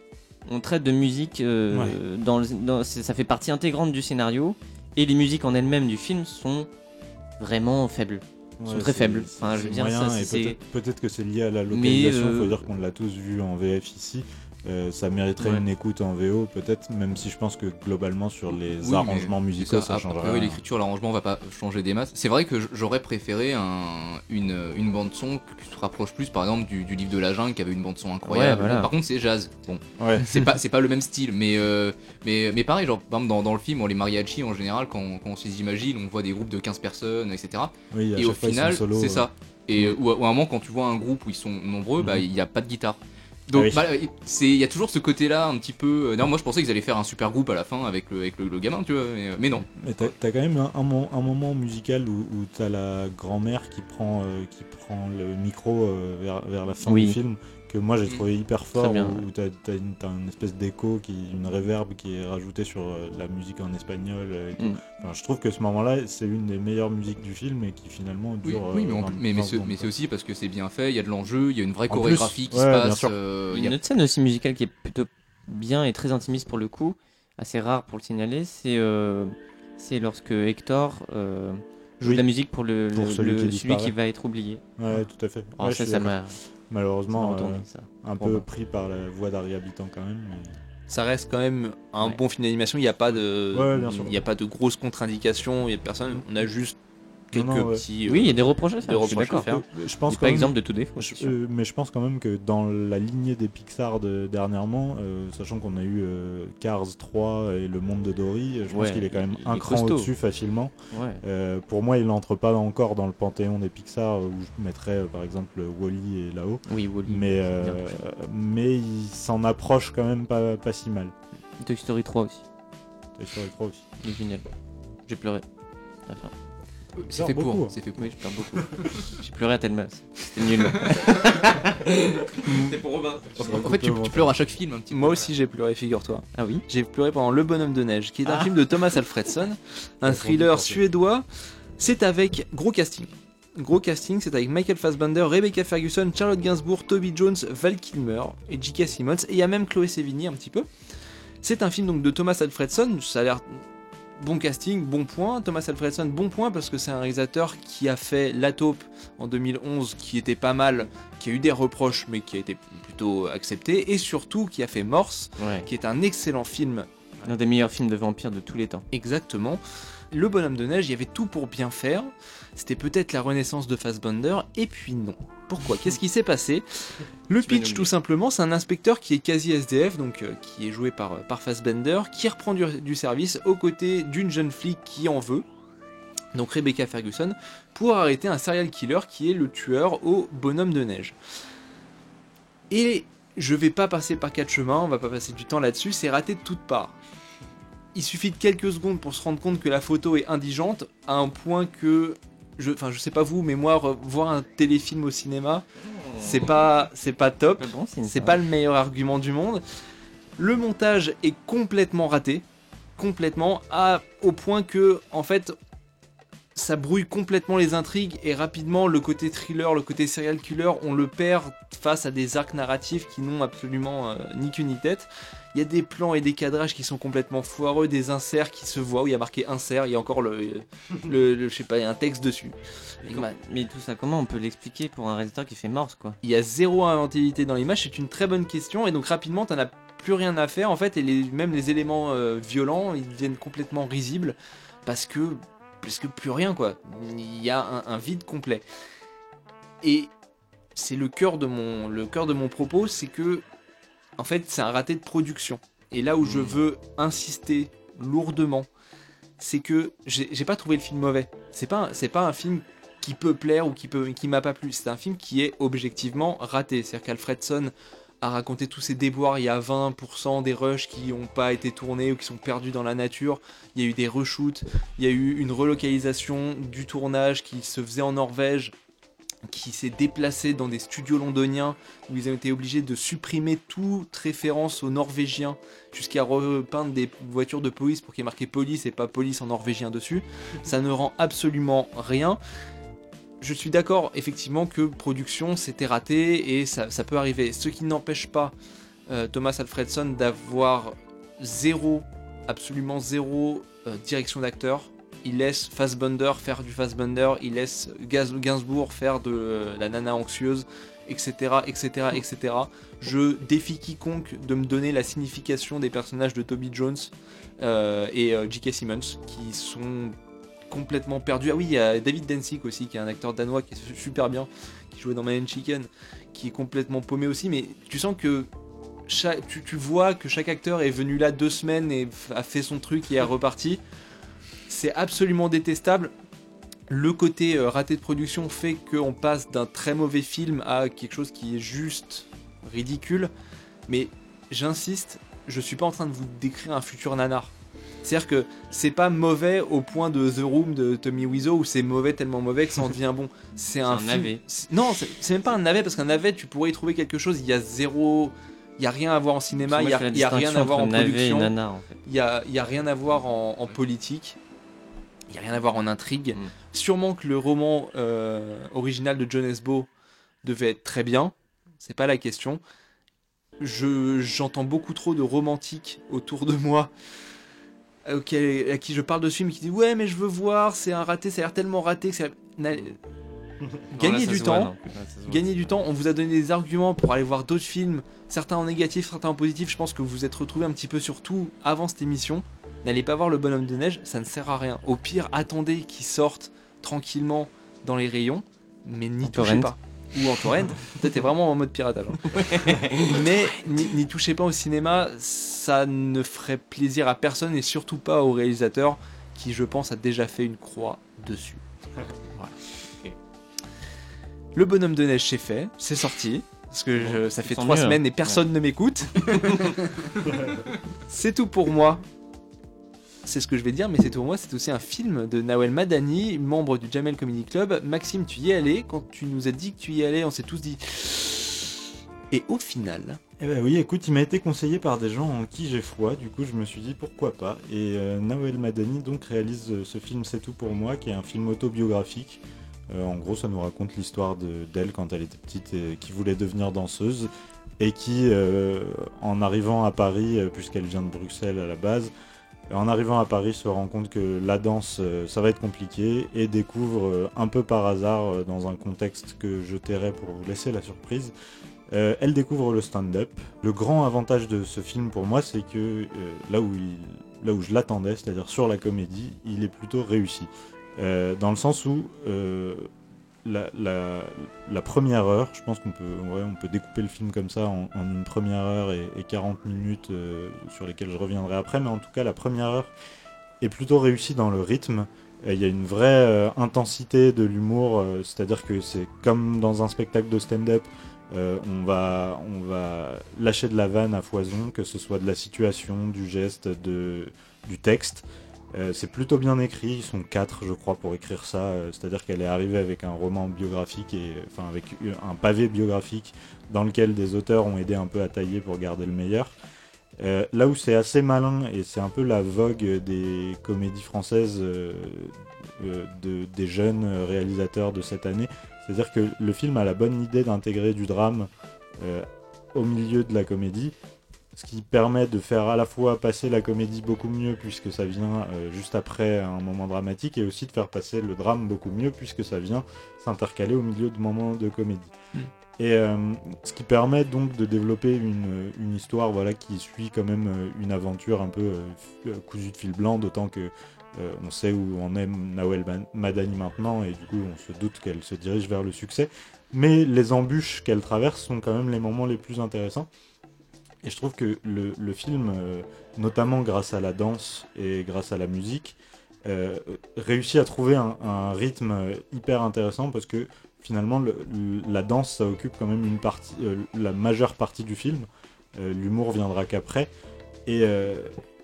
On traite de musique, euh,
Ouais.
dans, le- dans- c'est- ça fait partie intégrante du scénario, et les musiques en elles-mêmes du film sont vraiment faibles. Sont
ouais,
très
c'est-
faibles.
c'est-
Enfin, je
c'est
veux dire,
moyen,
ça,
et
c'est-
peut-être, peut-être que c'est lié à la localisation. Il
euh,
faut dire qu'on l'a tous vu en V F ici. Euh, ça mériterait
Ouais.
une écoute en V O peut-être, même si je pense que globalement sur les
Oui,
arrangements
mais
musicaux
c'est
ça,
a-
change
a
rien.
priori, l'écriture, l'arrangement va pas changer des masses. C'est vrai que j- j'aurais préféré un, une, une bande son qui se rapproche plus, par exemple, du, du livre de la jungle qui avait une bande son incroyable.
Ouais, voilà.
Bon, par contre, c'est jazz. Bon,
Ouais.
c'est pas c'est pas le même style, mais euh, mais mais pareil, genre par exemple, dans, dans le film, on les mariachis en général, quand, quand on se les imagine, on voit des groupes de quinze personnes, et cetera.
Oui, à
Et
chaque
au
fois, ils sont
final,
solo,
c'est
ouais.
ça. Et ou, à- ou à un moment, quand tu vois un groupe où ils sont nombreux, bah
Mhm.
il y a pas de guitare. Donc
Ah oui.
bah, c'est il y a toujours ce côté-là un petit peu. euh, Non, moi je pensais qu'ils allaient faire un super groupe à la fin avec le avec le, le gamin, tu vois, mais, euh, mais non.
Mais t'as, t'as quand même un, un, mo- un moment musical où, où t'as la grand-mère qui prend, euh, qui prend le micro euh, vers, vers la fin
Oui.
du film, que moi j'ai
Mm.
trouvé hyper fort,
bien,
où, où t'as, t'as une, t'as une espèce d'écho, qui, une reverb qui est rajoutée sur euh, la musique en espagnol euh, et tout.
Mm.
Enfin, je trouve que ce moment-là, c'est une des meilleures musiques du film et qui finalement
Oui,
dure.
oui,
euh,
mais, en
vingt-
plus- mais, mais,
vingt
c'est,
secondes,
mais c'est
quoi.
aussi parce que c'est bien fait, il y a de l'enjeu, il y a une vraie
En
chorégraphie
plus,
qui
ouais,
se
bien
passe.
sûr.
euh, il y a-
Une autre scène aussi musicale qui est plutôt bien et très intimiste pour le coup, assez rare pour le signaler, c'est euh, c'est lorsque Hector euh, joue
Oui.
de la musique pour, le,
Pour
le-
celui
le-
qui
celui
disparaît.
qui va être oublié.
Ouais, tout à fait.
Alors
Ouais, je
ça,
suis
ça
d'accord.
m'a ça m'a
Malheureusement,
retourné
euh,
ça.
un
Pour
peu
moi.
pris par la voix d'Harry Habitant quand même. mais-
Ça reste quand même un
Ouais.
bon film d'animation. Il n'y a pas de,
Ouais, bien sûr.
il y a pas de grosses contre-indications. Il y a personne. On a juste quelques
Non, non, ouais.
petits. euh,
Oui, il y a des reproches à faire,
des
je suis
reproches à
d'accord.
faire.
Je
Je
pense
pas
quand même-
exemple de tout défaut,
Je-
c'est sûr.
euh, mais je pense quand même que dans la lignée des Pixar de, dernièrement, euh, sachant qu'on a eu euh, Cars trois et Le Monde de Dory, je pense
Ouais,
qu'il est quand même
il
un
est
cran
costaud.
au-dessus facilement.
Ouais.
Euh, pour moi, il n'entre pas encore dans le panthéon des Pixar, où je mettrais euh, par exemple Wall-E et là-haut.
Oui, Wall-E.
Mais,
c'est bien
euh,
fait.
mais il s'en approche quand même pas, pas si mal.
Toy Story trois aussi,
Toy Story trois aussi.
il est génial. J'ai pleuré. À la fin.
C'est
pleure
fait pour,
beaucoup, hein.
c'est fait pour.
Oui, je pleure beaucoup. J'ai pleuré à Thelma. C'était nul.
C'est pour Robin.
En fait, tu, tu pleures à chaque film un petit peu.
Moi aussi j'ai pleuré, figure-toi.
Ah oui.
J'ai pleuré pendant Le Bonhomme de Neige, qui est un
Ah.
film de Thomas Alfredson, un
J'ai
thriller
entendu penser.
suédois. C'est avec gros casting. Gros casting, c'est avec Michael Fassbender, Rebecca Ferguson, Charlotte Gainsbourg, Toby Jones, Val Kilmer et J K. Simmons. Et il y a même Chloé Sevigny un petit peu. C'est un film donc de Thomas Alfredson. Ça a l'air bon casting, bon point. Thomas Alfredson, bon point parce que c'est un réalisateur qui a fait La Taupe en deux mille onze, qui était pas mal, qui a eu des reproches mais qui a été plutôt accepté, et surtout qui a fait Morse,
Ouais.
qui est un excellent film.
L'un des meilleurs films de vampires de tous les temps.
Exactement. Le Bonhomme de Neige, il y avait tout pour bien faire. C'était peut-être la renaissance de Fassbender, et puis non. Pourquoi? Qu'est-ce qui s'est passé? Le
Tu vas nous
pitch,
le
tout
dire.
simplement, c'est un inspecteur qui est quasi S D F, donc euh, qui est joué par, euh, par Fassbender, qui reprend du, du service aux côtés d'une jeune flic qui en veut, donc Rebecca Ferguson, pour arrêter un serial killer qui est le tueur au Bonhomme de Neige. Et je vais pas passer par quatre chemins, on va pas passer du temps là-dessus, c'est raté de toutes parts. Il suffit de quelques secondes pour se rendre compte que la photo est indigente, à un point que, je, enfin je sais pas vous, mais moi, re- voir un téléfilm au cinéma, c'est pas, c'est pas top.
Ah bon, c'est une
C'est
ça.
pas le meilleur argument du monde. Le montage est complètement raté, complètement, à, au point que, en fait, ça brouille complètement les intrigues et rapidement le côté thriller, le côté serial killer, on le perd face à des arcs narratifs qui n'ont absolument euh, ni queue ni tête. Il y a des plans et des cadrages qui sont complètement foireux, des inserts qui se voient où il y a marqué insert, il y a encore le, le, le- je sais pas, il y a un texte dessus.
Mais, comment- mais tout ça, comment on peut l'expliquer pour un réalisateur qui fait Morse, quoi?
Il y a zéro inventivité dans l'image, c'est une très bonne question, et donc rapidement t'en as plus rien à faire en fait, et les, même les éléments euh, violents ils deviennent complètement risibles parce que, parce que plus rien quoi, il y a un, un vide complet. Et c'est le cœur de mon, le cœur de mon propos, c'est que en fait c'est un raté de production. Et là où je veux insister lourdement, c'est que j'ai j'ai pas trouvé le film mauvais. C'est pas, un- c'est pas un film qui peut plaire ou qui, peut, qui m'a pas plu. C'est un film qui est objectivement raté. C'est-à-dire qu'Alfredson a raconté tous ses déboires. Il y a vingt pour cent des rushs qui n'ont pas été tournés ou qui sont perdus dans la nature. Il y a eu des reshoots. Il y a eu une relocalisation du tournage qui se faisait en Norvège, qui s'est déplacé dans des studios londoniens où ils ont été obligés de supprimer toute référence aux Norvégiens jusqu'à repeindre des voitures de police pour qu'il y ait marqué police et pas police en norvégien dessus. Ça ne rend absolument rien. Je suis d'accord effectivement que production c'était raté et ça, ça peut arriver. Ce qui n'empêche pas euh, Thomas Alfredson d'avoir zéro, absolument zéro euh, direction d'acteur. Il laisse Fassbender faire du Fassbender, il laisse Gaz- Gainsbourg faire de euh, la nana anxieuse, et cetera, et cetera, et cetera. Je défie quiconque de me donner la signification des personnages de Toby Jones euh, et euh, J K. Simmons qui sont complètement perdus. Ah oui, il y a David Danzig aussi, qui est un acteur danois qui est su- super bien, qui jouait dans Man and Chicken, qui est complètement paumé aussi, mais tu sens que chaque, tu, tu vois que chaque acteur est venu là deux semaines et f- a fait son truc et est reparti. C'est absolument détestable. Le côté euh, raté de production fait qu'on passe d'un très mauvais film à quelque chose qui est juste ridicule. Mais j'insiste, je suis pas en train de vous décrire un futur nanar. C'est-à-dire que c'est pas mauvais au point de The Room de Tommy Wiseau où c'est mauvais tellement mauvais que ça en devient bon. C'est un,
un
film...
navet.
c'est- Non, c'est, c'est même pas un navet parce qu'un navet tu pourrais y trouver quelque chose. Il y a zéro, il y a rien à voir en cinéma, il y a, il y a rien à voir en production,
Nana, en fait.
il y a, il y a rien à voir en, en politique, il y a rien à voir en intrigue.
Mm.
Sûrement que le roman euh, original de John Esbo devait être très bien. C'est pas la question. Je, j'entends beaucoup trop de romantiques autour de moi auquel- à qui je parle de ce film qui disent ouais mais je veux voir, c'est un raté, ça a l'air tellement raté que ça... Na-
Non, là,
Gagner
ça
du
se voit,
temps,
non. Là, ça se voit.
gagner du temps, on vous a donné des arguments pour aller voir d'autres films, certains en négatif, certains en positif, je pense que vous vous êtes retrouvés un petit peu sur tout avant cette émission. N'allez pas voir le bonhomme de neige, ça ne sert à rien. Au pire, attendez qu'il sorte tranquillement dans les rayons, mais n'y
En
touchez
torrent.
pas. Ou en torrent, peut-être t'es vraiment en mode piratage. hein. Mais n'y n'y touchez pas au cinéma, ça ne ferait plaisir à personne et surtout pas au réalisateur qui, je pense, a déjà fait une croix dessus. Voilà.
Ok.
Le bonhomme de neige, c'est fait, c'est sorti. Parce que je- ça fait
Tant
trois
mieux,
semaines et
hein.
personne ne m'écoute. C'est tout pour moi. C'est ce que je vais dire, mais c'est tout pour moi. C'est aussi un film de Nawel Madani, membre du Jamel Comedy Club. Maxime, tu y es allé. Quand tu nous as dit que tu y allais, on s'est tous dit. Et au final,
Eh ben oui, écoute, il m'a été conseillé par des gens en qui j'ai foi, du coup je me suis dit pourquoi pas. Et euh, Nawel Madani donc réalise euh, ce film C'est tout pour moi, qui est un film autobiographique. Euh, en gros, ça nous raconte l'histoire de- d'elle quand elle était petite et qui voulait devenir danseuse. Et qui, euh, en arrivant à Paris, euh, puisqu'elle vient de Bruxelles à la base, en arrivant à Paris se rend compte que la danse, euh, ça va être compliqué, et découvre euh, un peu par hasard, euh, dans un contexte que je tairai pour vous laisser la surprise, Euh, elle découvre le stand-up. Le grand avantage de ce film pour moi, c'est que euh, là, où il- là où je l'attendais, c'est-à-dire sur la comédie, il est plutôt réussi. Euh, dans le sens où euh, la, la- la première heure, je pense qu'on peut, ouais, on peut découper le film comme ça en, en une première heure et, et quarante minutes euh, sur lesquelles je reviendrai après, mais en tout cas la première heure est plutôt réussie dans le rythme. Euh, Il y a une vraie euh, intensité de l'humour, euh, c'est-à-dire que c'est comme dans un spectacle de stand-up. Euh, on, va, on va lâcher de la vanne à foison, que ce soit de la situation, du geste, de, du texte. Euh, c'est plutôt bien écrit, ils sont quatre je crois pour écrire ça, euh, c'est-à-dire qu'elle est arrivée avec un roman biographique, et, enfin avec un pavé biographique dans lequel des auteurs ont aidé un peu à tailler pour garder le meilleur. Euh, là où c'est assez malin, et c'est un peu la vogue des comédies françaises euh, euh, de, des jeunes réalisateurs de cette année, c'est-à-dire que le film a la bonne idée d'intégrer du drame euh, au milieu de la comédie, ce qui permet de faire à la fois passer la comédie beaucoup mieux puisque ça vient euh, juste après un moment dramatique, et aussi de faire passer le drame beaucoup mieux puisque ça vient s'intercaler au milieu de moments de comédie.
Mm.
Et euh, ce qui permet donc de développer une, une histoire, voilà, qui suit quand même euh, une aventure un peu euh, f- cousue de fil blanc, d'autant que euh, on sait où en est Nawel Ma- Madani maintenant, et du coup on se doute qu'elle se dirige vers le succès. Mais les embûches qu'elle traverse sont quand même les moments les plus intéressants. Et je trouve que le, le film, euh, notamment grâce à la danse et grâce à la musique, euh, réussit à trouver un, un rythme euh, hyper intéressant, parce que finalement le- le- la danse, ça occupe quand même une partie, euh, la majeure partie du film. Euh, l'humour viendra qu'après. Et, euh,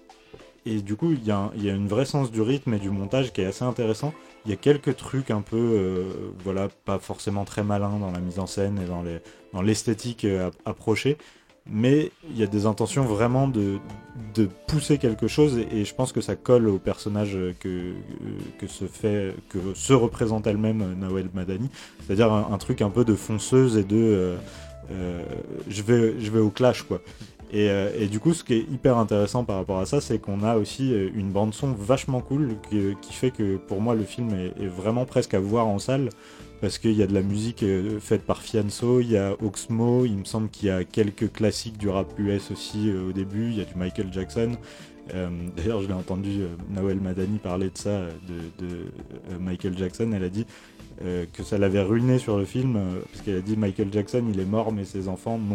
et du coup, il y, a un- il y a une vraie sens du rythme et du montage qui est assez intéressant. Il y a quelques trucs un peu, euh, voilà, pas forcément très malins dans la mise en scène et dans les, dans l'esthétique euh, ap- approchée. Mais il y a des intentions vraiment de, de pousser quelque chose, et, et je pense que ça colle au personnage que, que, se, fait, que se représente elle-même euh, Nawel Madani. C'est-à-dire un, un truc un peu de fonceuse et de euh, euh, je, vais, je vais au clash, quoi. Et, euh, et du coup, ce qui est hyper intéressant par rapport à ça, c'est qu'on a aussi euh, une bande-son vachement cool qui, qui fait que pour moi le film est, est vraiment presque à voir en salle, parce qu'il y a de la musique euh, faite par Fianso, il y a Oxmo, il me semble qu'il y a quelques classiques du rap U S aussi euh, au début, il y a du Michael Jackson. Euh, D'ailleurs, je l'ai entendu euh, Nawel Madani parler de ça, euh, de, de euh, Michael Jackson. Elle a dit euh, que ça l'avait ruiné sur le film, euh, parce qu'elle a dit Michael Jackson il est mort mais ses enfants non.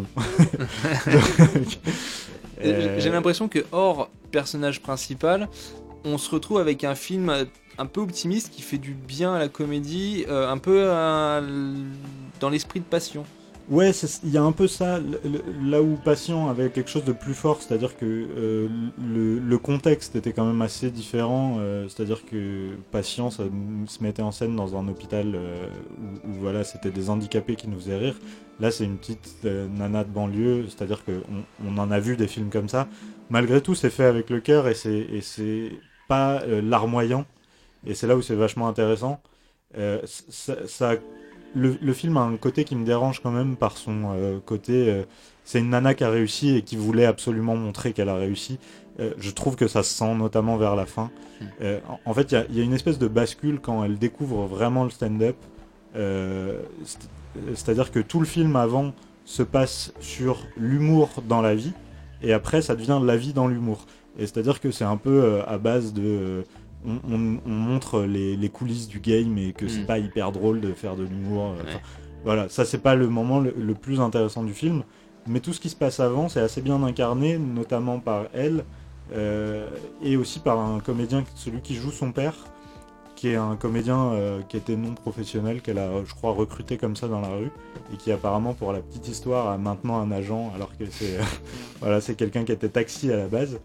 Donc, euh,
j'ai l'impression que hors personnage principal, on se retrouve avec un film un peu optimiste qui fait du bien à la comédie, euh, un peu à l- dans l'esprit de Passion.
Ouais, c'est- il y a un peu ça, le- le- là où Patient avait quelque chose de plus fort, c'est-à-dire que euh, le, le contexte était quand même assez différent, euh, c'est-à-dire que Patient ça m- se mettait en scène dans un hôpital euh, où, où, voilà, c'était des handicapés qui nous faisaient rire. Là, c'est une petite euh, nana de banlieue, c'est-à-dire qu'on on en a vu des films comme ça. Malgré tout, c'est fait avec le cœur et c'est, et c'est pas euh, larmoyant, et c'est là où c'est vachement intéressant. Euh, ça, ça Le, le film a un côté qui me dérange quand même par son euh, côté. Euh, c'est une nana qui a réussi et qui voulait absolument montrer qu'elle a réussi. Euh, je trouve que ça se sent notamment vers la fin. Euh, en, en fait, il y a, y a une espèce de bascule quand elle découvre vraiment le stand-up. Euh, c'est- c'est-à-dire que tout le film avant se passe sur l'humour dans la vie et après ça devient la vie dans l'humour. Et c'est-à-dire que c'est un peu euh, à base de... euh, on, on- on montre les, les coulisses du game et que c'est
Mm.
pas hyper drôle de faire de l'humour. euh,
Ouais.
enfin, Voilà, ça c'est pas le moment le, le plus intéressant du film, mais tout ce qui se passe avant c'est assez bien incarné, notamment par elle euh, et aussi par un comédien, celui qui joue son père, qui est un comédien euh, qui était non professionnel, qu'elle a, je crois, recruté comme ça dans la rue, et qui apparemment, pour la petite histoire, a maintenant un agent, alors que c'est voilà, c'est quelqu'un qui était taxi à la base.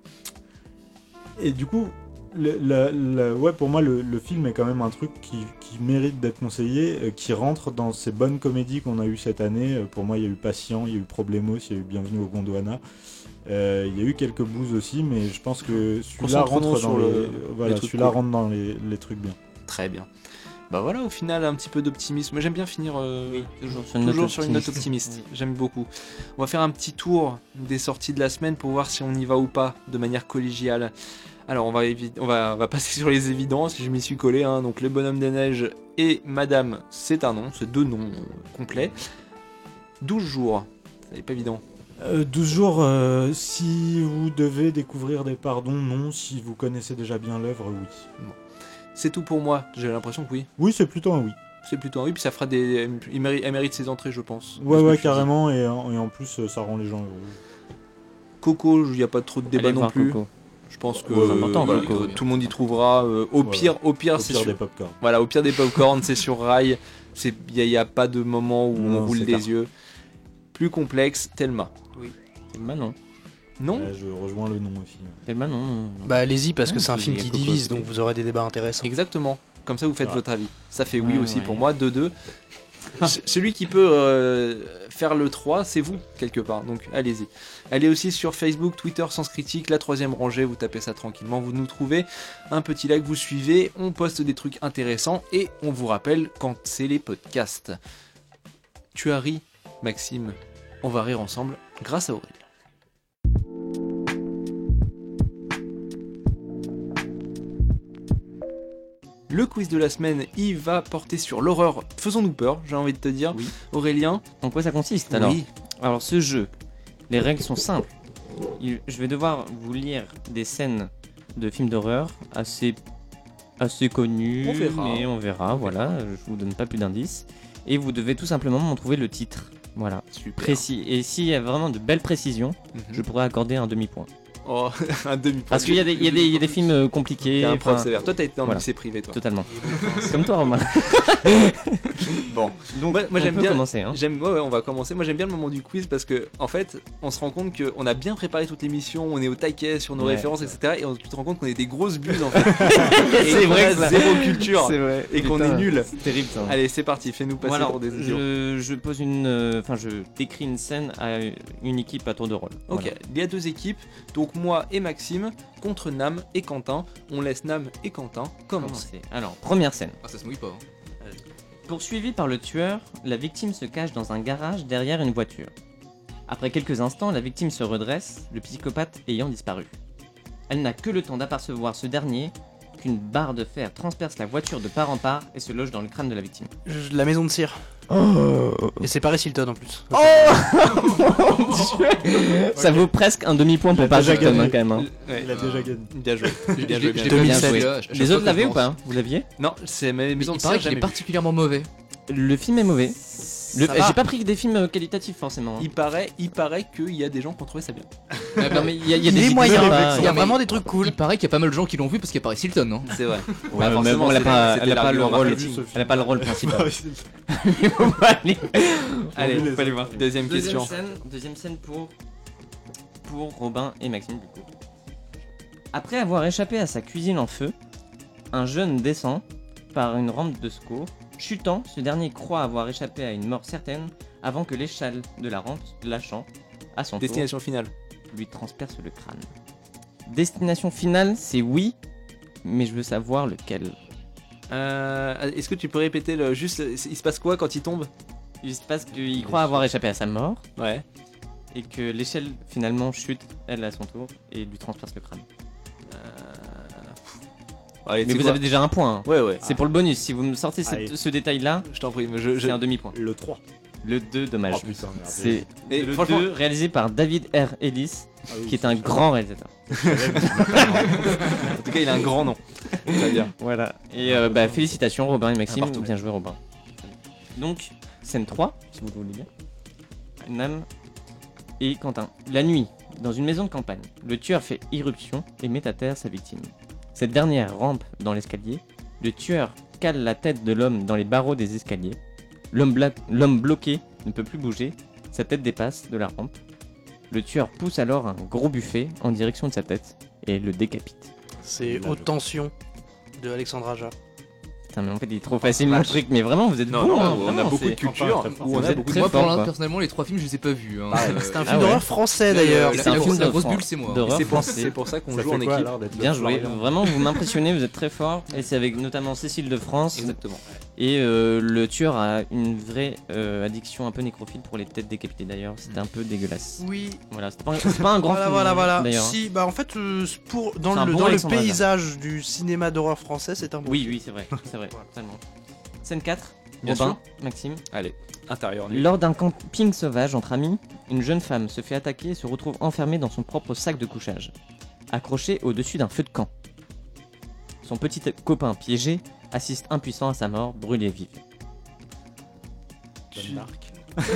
Et du coup, le, le- le- ouais, pour moi, le, le film est quand même un truc qui, qui mérite d'être conseillé, euh, qui rentre dans ces bonnes comédies qu'on a eues cette année. Euh, Pour moi, il y a eu Patient, il y a eu Problemos, il y a eu Bienvenue au Gondwana. Euh, il y a eu quelques blues aussi, mais je pense que celui-là
Concentrons-nous
rentre
sur
dans
le-
les,
les
voilà,
trucs
celui-là
cool.
rentre dans les, les trucs bien.
Très bien. Bah voilà, au final, un petit peu d'optimisme. Moi, j'aime bien finir euh,
Oui, toujours sur une
toujours
note
sur une note
optimiste.
optimiste. J'aime beaucoup. On va faire un petit tour des sorties de la semaine pour voir si on y va ou pas de manière collégiale. Alors, on va, évi- on va, on va passer sur les évidences. Je m'y suis collé. Hein. Donc, Le Bonhomme des Neiges et Madame, c'est un nom. C'est deux noms euh, complets. douze jours. Ça n'est pas évident.
Euh, douze jours, euh, si vous devez découvrir des pardons, non. Si vous connaissez déjà bien l'œuvre, oui.
C'est tout pour moi. J'ai l'impression que oui.
Oui, c'est plutôt un oui.
C'est plutôt un oui. Puis ça fera des. Il mérite, elle mérite ses entrées, je pense.
Ouais,
Parce que
ouais,
je suis-
carrément, et, en- et en plus, euh, ça rend les gens heureux.
Coco, il n'y a pas trop de débat
Allez
non
voir
plus.
Coco.
Je pense que
Ouais,
c'est important,
voilà,
Coco.
tout le monde y trouvera. euh, au
Voilà.
pire, au pire,
Au
c'est
pire
sur...
des popcorn.
voilà, au pire des popcorn, c'est sur rail. C'est, il n'y a, y a pas de moment où
Non,
on roule
c'est
des
clair.
yeux. Plus complexe, Thelma.
Bah non.
Non.
Ouais, je rejoins le nom aussi.
Eh ben non, non, non.
Bah allez-y parce que
Ouais,
c'est un
il y
film
a
qui
Coco
divise,
aussi.
donc vous aurez des débats intéressants.
Exactement. Comme ça, vous faites
Ouais.
votre avis. Ça fait oui
Ouais,
aussi
ouais.
pour moi. deux deux. C- Celui qui peut euh, faire le trois, c'est vous, quelque part. Donc, allez-y. Allez aussi sur Facebook, Twitter, Sens Critique, la troisième rangée. Vous tapez ça tranquillement, vous nous trouvez. Un petit like, vous suivez. On poste des trucs intéressants et on vous rappelle quand c'est les podcasts. Tu as ri, Maxime. On va rire ensemble grâce à Aurélien. Le quiz de la semaine, il va porter sur l'horreur. Faisons-nous peur, j'ai envie de te dire.
Oui.
Aurélien.
En quoi ça consiste alors
Oui.
Alors ce jeu, les règles sont simples. Il- Je vais devoir vous lire des scènes de films d'horreur assez, assez connues,
On verra.
mais on verra, voilà, je vous donne pas plus d'indices. Et vous devez tout simplement m'en trouver le titre, voilà,
Super.
précis. Et s'il y a vraiment de belles précisions,
Mhm.
je pourrais accorder un demi-point.
Oh, un demi-point.
Parce qu'il y, a des- il y, a des- il y a des films euh, compliqués,
Il y a un prof
enfin,
sévère. Toi, t'as été dans le
voilà.
lycée privé, toi.
totalement. Comme toi, Romain.
Bon.
Donc,
Moi- moi,
on
j'aime
peut
bien-
commencer. Hein.
J'aime, ouais, ouais, on va commencer. Moi, j'aime bien le moment du quiz parce que, en fait, on se rend compte qu'on a bien préparé toute l'émission, on est au taquet sur nos
Ouais.
références, et cetera. Et on se rend compte qu'on est des grosses buses, en fait. Et
C'est
qu'on
vrai
a
que ça-
zéro culture.
C'est vrai.
Et qu'on
Putain,
est nul.
C'est terrible ça.
Allez, c'est parti. Fais-nous passer
Bon, alors,
pour des idiots.
je, je pose une, euh, enfin, je décris une scène à une équipe à tour de rôle.
Ok,
Voilà.
il y a deux équipes, donc moi et Maxime, contre Nam et Quentin. On laisse Nam et Quentin commencer.
Commencer. Alors, première scène.
Ah, ça se mouille pas. hein.
Poursuivi par le tueur, la victime se cache dans un garage derrière une voiture. Après quelques instants, la victime se redresse, le psychopathe ayant disparu. Elle n'a que le temps d'apercevoir ce dernier qu'une barre de fer transperce la voiture de part en part et se loge dans le crâne de la victime.
Je- La maison de cire. Et c'est Paris Hilton en plus.
Ça vaut presque un demi-point pour
Il a
Paris
déjà
Hilton,
gagné.
hein, quand même. hein.
Ouais,
Il a déjà gagné.
bien joué.
J'ai-
Bien
j'ai-
joué, bien
j'ai
joué.
pas vu
Bien
celle-là,
joué.
à chaque
Les
fois
autres
que
l'avaient
je
ou pas
pense.
Vous l'aviez
Non, c'est mes maisons
Il
de
paraît
cire,
qu'il est
jamais vu.
particulièrement mauvais.
Le film est mauvais. Le-
Ça va.
J'ai pas pris que des films euh, qualitatifs forcément. hein.
Il paraît, il paraît qu'il y a des gens qui ont trouvé ça bien.
Ah, bah,
Non mais il y a, il y a
Il
des
est
idées
moyen,
sympas.
il y a
mais-
vraiment des trucs cool.
Il paraît qu'il y a pas mal de gens qui l'ont vu parce qu'il y a Paris Hilton, hein.
C'est vrai.
Ouais,
Bah,
mais
forcément,
bon, elle a
c'était-
pas,
c'était
elle a pas le
l'argument
rôle.
marketing.
Elle a pas le rôle principal.
Ah
On va aller.
Allez,
J'ai vu les
faut aller voir. Deuxième
Deuxième
question.
scène, deuxième scène pour pour Robin et Maxime du coup. Après avoir échappé à sa cuisine en feu, un jeune descend par une rampe de secours. Chutant, ce dernier croit avoir échappé à une mort certaine avant que l'échelle de la rampe, lâchant à son tour,
Destination finale.
lui transperce le crâne. Destination finale, c'est oui, mais je veux savoir lequel.
Euh, Est-ce que tu peux répéter le juste le- il se passe quoi quand il tombe?
Il se passe qu'il croit avoir échappé à sa mort
Ouais.
et que l'échelle finalement chute, elle à son tour, et lui transperce le crâne.
Allez,
Mais
tu sais
vous
quoi
avez déjà un point. hein.
Ouais, ouais.
C'est pour le bonus. Si vous me sortez cette-
Allez.
ce détail-là,
Je t'en prie, mais je. je...
c'est un demi-point.
Le trois.
Le deux, dommage.
Oh putain, merde.
C'est
Et
le
franchement-
deux réalisé par David R. Ellis,
Ah oui,
qui est un
c'est
grand réalisateur.
En tout cas, il a un grand nom. Très bien.
Voilà. Et euh, bah, félicitations Robin et Maxime.
partout.
Bien joué Robin. Donc, scène trois, si vous le voulez bien. Nam et Quentin. La nuit, dans une maison de campagne, le tueur fait irruption et met à terre sa victime. Cette dernière rampe dans l'escalier. Le tueur cale la tête de l'homme dans les barreaux des escaliers. L'homme bla- l'homme bloqué ne peut plus bouger. Sa tête dépasse de la rampe. Le tueur pousse alors un gros buffet en direction de sa tête et le décapite.
C'est Haute Tension de Alexandre Aja.
Putain, mais en fait, il est trop facile mon truc. Mais vraiment, vous êtes
Non,
bon.
non,
hein,
on a
vraiment,
beaucoup de
c'est-
culture.
Enfin, très fort.
Ou on
Vous
a
êtes
beaucoup de
très
Moi,
fort,
pour
quoi.
l'instant, personnellement, les trois films, je les ai pas vus. Hein. Euh,
C'est un
Ah
film
ouais.
d'horreur français
la-
d'ailleurs.
la-
C'est un
la-
film
la
de
grosse
France.
bulle, c'est moi.
D'horreur
C'est pour,
français.
c'est pour ça qu'on
Ça
joue
fait
en
quoi,
équipe.
alors, d'être
Bien
là,
joué,
Florian
vraiment vous m'impressionnez, vous êtes très fort. Et c'est avec notamment Cécile de France.
Exactement.
Et euh, le tueur a une vraie euh, addiction un peu nécrophile pour les têtes décapitées d'ailleurs. C'était un peu dégueulasse.
Oui.
Voilà, c'est pas, un- c'est pas un grand
Voilà,
film
voilà, voilà.
d'ailleurs.
Si, bah en fait, euh, pour dans
C'est un
le
bon
dans le
Alexandre Aja.
paysage du cinéma d'horreur français, c'est un bon.
Oui,
film.
oui, c'est vrai, c'est vrai, totalement. Scène quatre,
Bien
Robin, Maxime.
Allez, intérieur nu.
Lors d'un camping sauvage entre amis, une jeune femme se fait attaquer et se retrouve enfermée dans son propre sac de couchage, accrochée au-dessus d'un feu de camp. Son petit copain piégé assiste impuissant à sa mort, brûlé vif.
Jeanne d'Arc.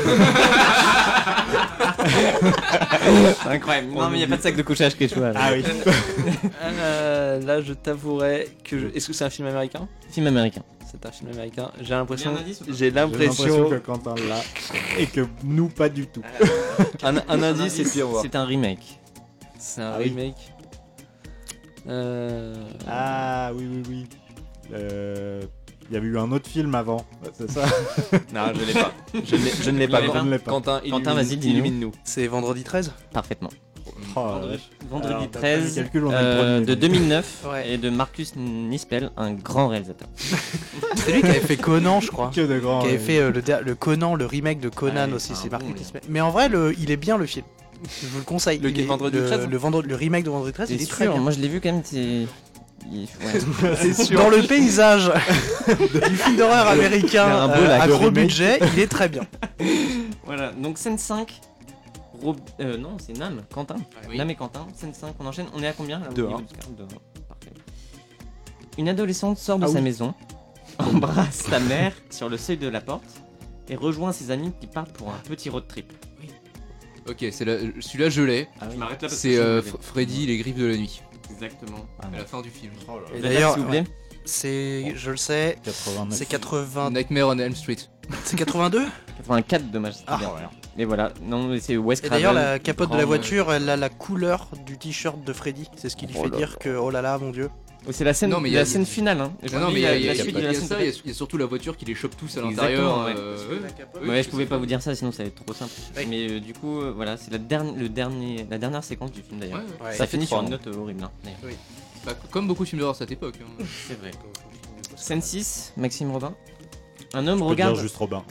C'est incroyable. Non, mais il n'y a pas de sac de couchage qui est choix.
Ah oui.
Euh, là, je t'avouerais que. je- Est-ce que c'est un film américain?
Film américain.
C'est un film américain. J'ai l'impression.
Il y a un indice ou pas
J'ai
J'ai l'impression
l'impression.
que Quentin l'a et que nous pas du tout.
Un, un indice, c'est pire voir.
C'est un remake.
C'est un
Ah oui.
remake. Euh...
Ah oui oui oui. Euh, Il y avait eu un autre film avant, c'est ça.
Non, je l'ai pas. Je ne l'ai- je ne l'ai
Vous
pas.
l'avez
Quentin,
pas pas.
Quentin,
Quentin,
illumine-
vas-y, dis-nous.
illumine-nous.
C'est Vendredi treize.
Parfaitement.
Oh, la vache.
Vendredi
Alors, d'après mes
treize
calculs, on a le
euh,
premier.
de deux mille neuf
Ouais.
et de Marcus Nispel, un grand réalisateur.
C'est lui qui avait fait Conan, je crois.
Que de grands.
Qui avait
euh,
fait euh, le, der- le Conan, le remake de Conan
Ouais,
aussi,
c'est
c'est
un
Marc
bon,
Tismé. Mais en vrai, le, il est bien le film. Je vous le conseille.
Lequel,
Il est-
Vendredi
le,
treize?
le, vendredi- le remake de Vendredi treize,
C'est
il est très
sûr,
bien.
moi je l'ai vu quand même, c'est... il- ouais.
C'est sûr.
Dans le paysage du film d'horreur américain
Il y a un beau
euh,
lac.
à
Le
gros
remake.
budget, il est très bien.
Voilà, donc scène cinq, Rob... euh, non c'est Nam, Quentin.
Oui.
Nam et Quentin, scène cinq, on enchaîne, on est à combien là, au
Deux,
niveau
hein.
du score Deux, hein. Parfait. Une adolescente sort de
Ah
sa
oui.
maison, embrasse sa mère sur le seuil de la porte et rejoint ses amis qui partent pour un petit road trip.
Ok, c'est la- celui-là, je l'ai.
Je m'arrête là parce que
C'est
je
euh,
suis
F- Freddy, les griffes de la nuit.
Exactement.
À la fin du film.
Et
Et
d'ailleurs,
d'ailleurs, s'il vous plaît.
C'est, je le sais,
quatre-vingt-neuf.
c'est quatre-vingts,
Nightmare on Elm Street.
c'est quatre-vingt-deux.
quatre-vingt-quatre, dommage. c'était
Ah,
bien. Et voilà, non mais c'est Wes
Et
Craven.
d'ailleurs, la capote de la
grand,
voiture, elle a la couleur du t-shirt de Freddy. C'est ce qui lui
Oh
fait
là
dire que, oh là là, mon dieu.
euh, C'est la scène,
Non, mais il y a-
la scène finale. Hein.
Non, non, mais il y a, il y a-
la
il y a
suite
pas-
de
il y
la
a
scène
ça,
finale.
il y a- il y a surtout la voiture qui les chope tous à
Exactement,
l'intérieur.
ouais.
euh, oui,
Ouais,
oui,
je pouvais
c'est-
pas vous dire ça, sinon ça va être trop simple.
Oui.
Mais euh, du coup, euh, voilà, c'est la, dernière, le dernier, la dernière séquence du film d'ailleurs.
Ouais, ouais.
Ouais.
Ça finit sur
trois,
une
hein.
note euh, horrible. Hein, d'ailleurs.
Bah, comme beaucoup de films d'horreur à cette époque. hein.
C'est vrai. Scène six, Maxime Robin. Un homme
Je peux
regarde.
dire juste Robin.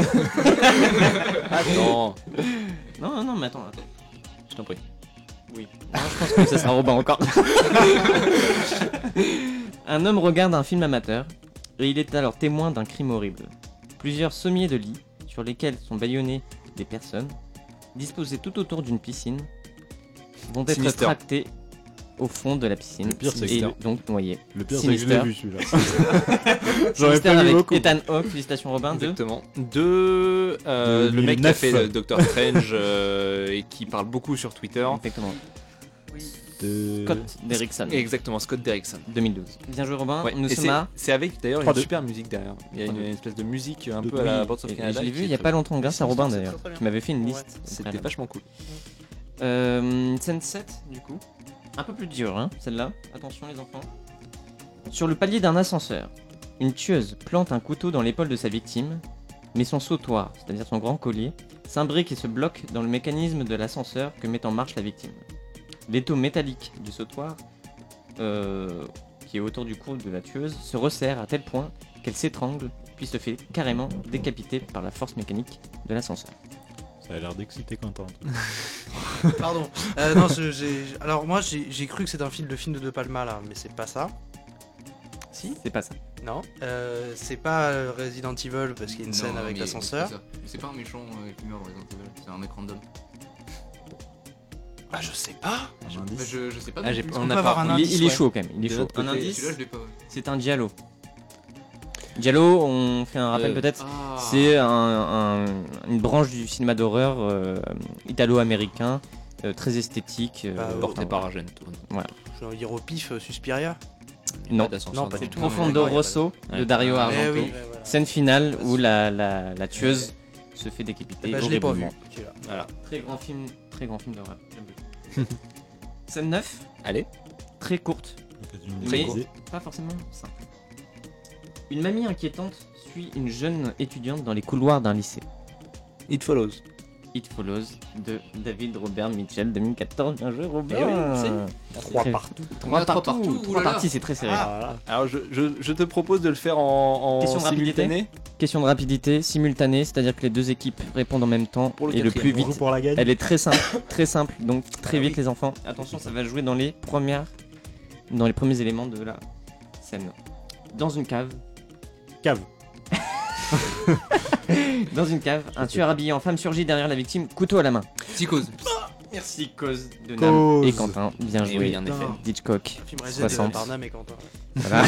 Attends.
Non, non, non, mais attends, attends.
Je t'en prie.
Oui. Non, je pense que ça sera Robin encore. Un homme regarde un film amateur et il est alors témoin d'un crime horrible. Plusieurs sommiers de lits sur lesquels sont bâillonnées des personnes, disposées tout autour d'une piscine, vont être
Sinister.
tractés au fond de la piscine
Le pire, c'est
et
que-
donc noyé.
Le pire, c'est que je
Sinister.
l'ai vu celui-là. J'aurais
Sinister
pas vu
avec
beaucoup.
Ethan Hawke, félicitations Robin, de
Exactement. De euh,
Le
le mec qui a
neuf.
fait le Doctor Strange euh, et qui parle beaucoup sur Twitter.
Exactement.
De-
Scott Derrickson,
Exactement, Scott Derrickson.
deux mille douze. Bien joué Robin,
Ouais.
nous
Et
sommes
c'est
à...
c'est avec d'ailleurs une
trois deux.
super musique derrière. Il y a une,
trois deux.
une espèce de musique un
De-
peu à la
oui.
Boards of
Et- et
Canada.
je l'ai
qui
vu
est
il y a
très
pas
bien.
longtemps grâce à
C'est
Robin
très,
d'ailleurs,
très bien.
qui m'avait fait une
Ouais.
liste.
C'était vachement cool.
Euh, scène sept, du coup. Un peu plus dur, hein, celle-là. Attention, les enfants. Sur le palier d'un ascenseur, une tueuse plante un couteau dans l'épaule de sa victime, mais son sautoir, c'est-à-dire son grand collier, s'imbrique et se bloque dans le mécanisme de l'ascenseur que met en marche la victime. L'étau métallique du sautoir, euh, qui est autour du cou de la tueuse, se resserre à tel point qu'elle s'étrangle, puis se fait carrément décapiter par la force mécanique de l'ascenseur.
Ça a l'air d'exciter Quentin.
Pardon. Euh, non, je- j'ai- alors moi j'ai j'ai cru que c'était un film, le film de De Palma là, mais c'est pas ça. Si.
C'est pas ça.
Non. Euh, c'est pas euh, Resident Evil parce qu'il y a une
Non,
scène avec
mais-
l'ascenseur.
mais c'est pas ça. Mais c'est pas un méchant euh, qui meurt dans Resident Evil, c'est un mec random.
Ah je sais pas.
Un
Bah,
indice.
je, je sais pas.
Ah,
non
j'ai-
plus.
on
peut
n'a
avoir
pas.
un
Il est,
indice,
il est
ouais.
chaud quand même, il est
De
chaud.
l'autre
Un
côté,
indice,
Celui-là, je l'ai pas. Ouais.
c'est un giallo. Giallo, on fait un rappel
Euh,
peut-être.
Ah.
C'est un- un- une branche du cinéma d'horreur euh, italo-américain, euh, très esthétique. euh,
Bah,
Porté
enfin,
par Argento.
Je vais dire au pif euh, Suspiria.
Non,
Non, pas du tout.
Profondo
Ouais,
Rosso
ouais.
de Dario
Ah,
Argento.
Eh oui, ouais, voilà.
Scène finale où la, la, la tueuse se fait décapiter.
Bah, je l'ai pas vu.
horriblement.
celui-là.
Voilà.
Très grand film, très grand film d'horreur. J'aime beaucoup. Scène neuf,
Allez.
très courte,
Très
mais
court.
pas forcément simple. Une mamie inquiétante suit une jeune étudiante dans les couloirs d'un lycée.
It follows.
It Follows de David Robert Mitchell deux mille quatorze. Bien joué Robin.
Eh oui,
Trois
Très-
partout.
Trois
a trois
partout.
partout,
Trois
oulala.
parties, c'est très serré.
Ah,
Alors je, je, je te propose de le faire en, en
Question de rapidité.
simultané.
Question de rapidité simultanée, c'est-à-dire que les deux équipes répondent en même temps
Pour le
et le plus
quatrième.
On joue
vite.
pour la gagne.
Elle est très simple, très simple, donc très
Ah
vite
oui.
les enfants. Attention, ça va jouer dans les premières, dans les premiers éléments de la scène. Dans une cave,
Cave.
dans une cave, un tueur habillé en femme surgit derrière la victime, couteau à la main.
Psychose.
Merci cause de
Cause.
Nam et Quentin, bien
Eh
joué.
oui, en effet.
Hitchcock.
Un film réalisé
soixante.
par Nam et Quentin.
Voilà.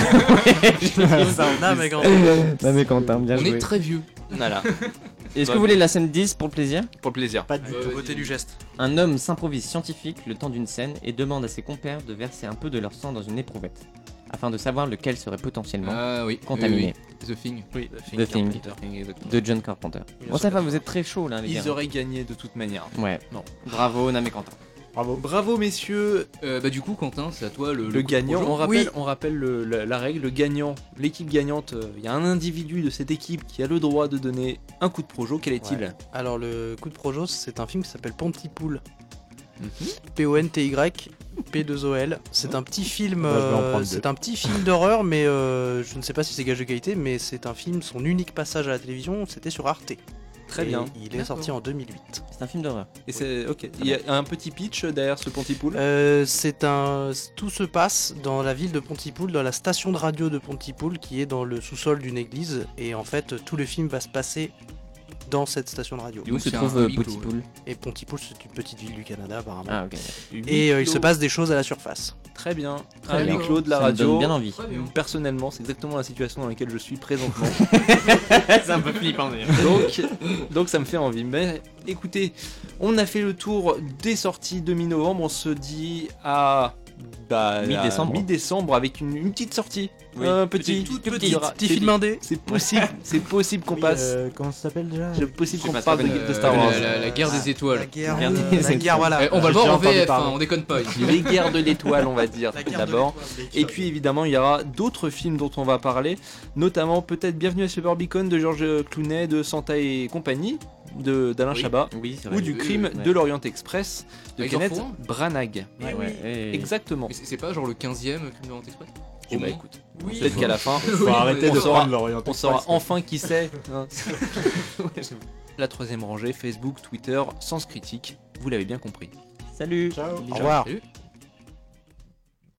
Nam et Quentin.
Nam et Quentin, bien
On
joué.
est très vieux.
Voilà.
Est-ce que vous voulez la scène dix pour le plaisir?
Pour le plaisir.
Pas du
Euh,
tout.
Beauté du geste.
Un homme s'improvise scientifique le temps d'une scène et demande à ses compères de verser un peu de leur sang dans une éprouvette, afin de savoir lequel serait potentiellement
Ah oui.
contaminé.
oui, oui. The Thing.
Oui.
The Thing
Exactement.
de John Carpenter. Bon, ça va, vous êtes très chaud là, les gars.
Ils auraient gagné de toute manière.
Ouais.
Non.
Bravo, Nam et Quentin.
Bravo.
Bravo messieurs.
Euh, bah du coup, Quentin, c'est à toi le,
Le
coup de
gagnant,
projo.
on rappelle,
Oui.
on rappelle le- la, la règle, le gagnant, l'équipe gagnante, euh, il y a un individu de cette équipe qui a le droit de donner un coup de projo, quel est-il?
Ouais. Alors le coup de Projos, c'est un film qui s'appelle Pontypool.
Mhm.
P O N T Y P deux O L. C'est un petit film,
Moi, je vais en
euh,
prendre
c'est
deux.
un petit film d'horreur, mais euh, je ne sais pas si c'est gage de qualité, mais c'est un film. Son unique passage à la télévision, c'était sur Arte.
Très
Et
bien.
Il est
D'accord.
sorti en deux mille huit.
C'est un film d'horreur.
Et c'est ok. Il y a un petit pitch derrière ce Pontypool.
Euh, c'est un. Tout se passe dans la ville de Pontypool, dans la station de radio de Pontypool, qui est dans le sous-sol d'une église. Et en fait, tout le film va se passer dans cette station de radio.
Et où
Donc
se
c'est
trouve
un
euh,
huis clos,
Pontypool?
Et Pontypool, c'est une petite ville du Canada, apparemment.
Ah, ok.
Et euh, il se passe des choses à la surface.
Très bien.
Très
un
bien.
huis clos de la
Ça me
radio.
donne bien envie.
Très bien.
Personnellement, c'est exactement la situation dans laquelle je suis présentement.
C'est un peu flippant d'ailleurs.
donc, donc ça me fait envie. Mais écoutez, on a fait le tour des sorties de mi-novembre. On se dit à bah,
Mi-décembre.
à mi-décembre avec une, une petite sortie.
Oui,
un petit,
petite, toute
il y
petite.
aura-
Petit
c'est-
film indé.
C'est possible, c'est possible qu'on
Oui,
passe.
euh, comment ça s'appelle déjà
C'est possible
Je sais
qu'on
pas,
parle
ça
de,
s'appelle,
de
Euh,
Star Wars.
La, la- la guerre des étoiles.
La guerre,
Guerre
euh,
des
la guerre, voilà.
Eh, on va le
J'ai
voir en
entendu
V F,
parler.
hein, on déconne pas. ici.
Les guerres de l'étoile, on va dire
La guerre
d'abord.
de l'étoile.
Et puis évidemment, il y aura d'autres films dont on va parler, notamment peut-être Bienvenue à Suburbicon de George Clooney, de Santa et compagnie, de d'Alain
Oui.
Chabat,
Oui, c'est
ou
vrai.
du
Oui,
crime
oui,
de
ouais.
l'Orient Express de
Avec
Kenneth
Orphan.
Branagh.
Ouais, ouais. Et-
Exactement.
Mais c'est c'est pas genre le quinzième film de l'Orient Express
Oh bah
Au moins.
écoute,
Oui.
peut-être qu'à la fin,
Faut
Oui,
arrêter
on
de
saura-
prendre l'Orient
on saura
Express.
enfin qui c'est. hein. La troisième rangée, Facebook, Twitter, Sens Critique, vous l'avez bien compris.
Salut.
Ciao.
Au revoir.
Salut.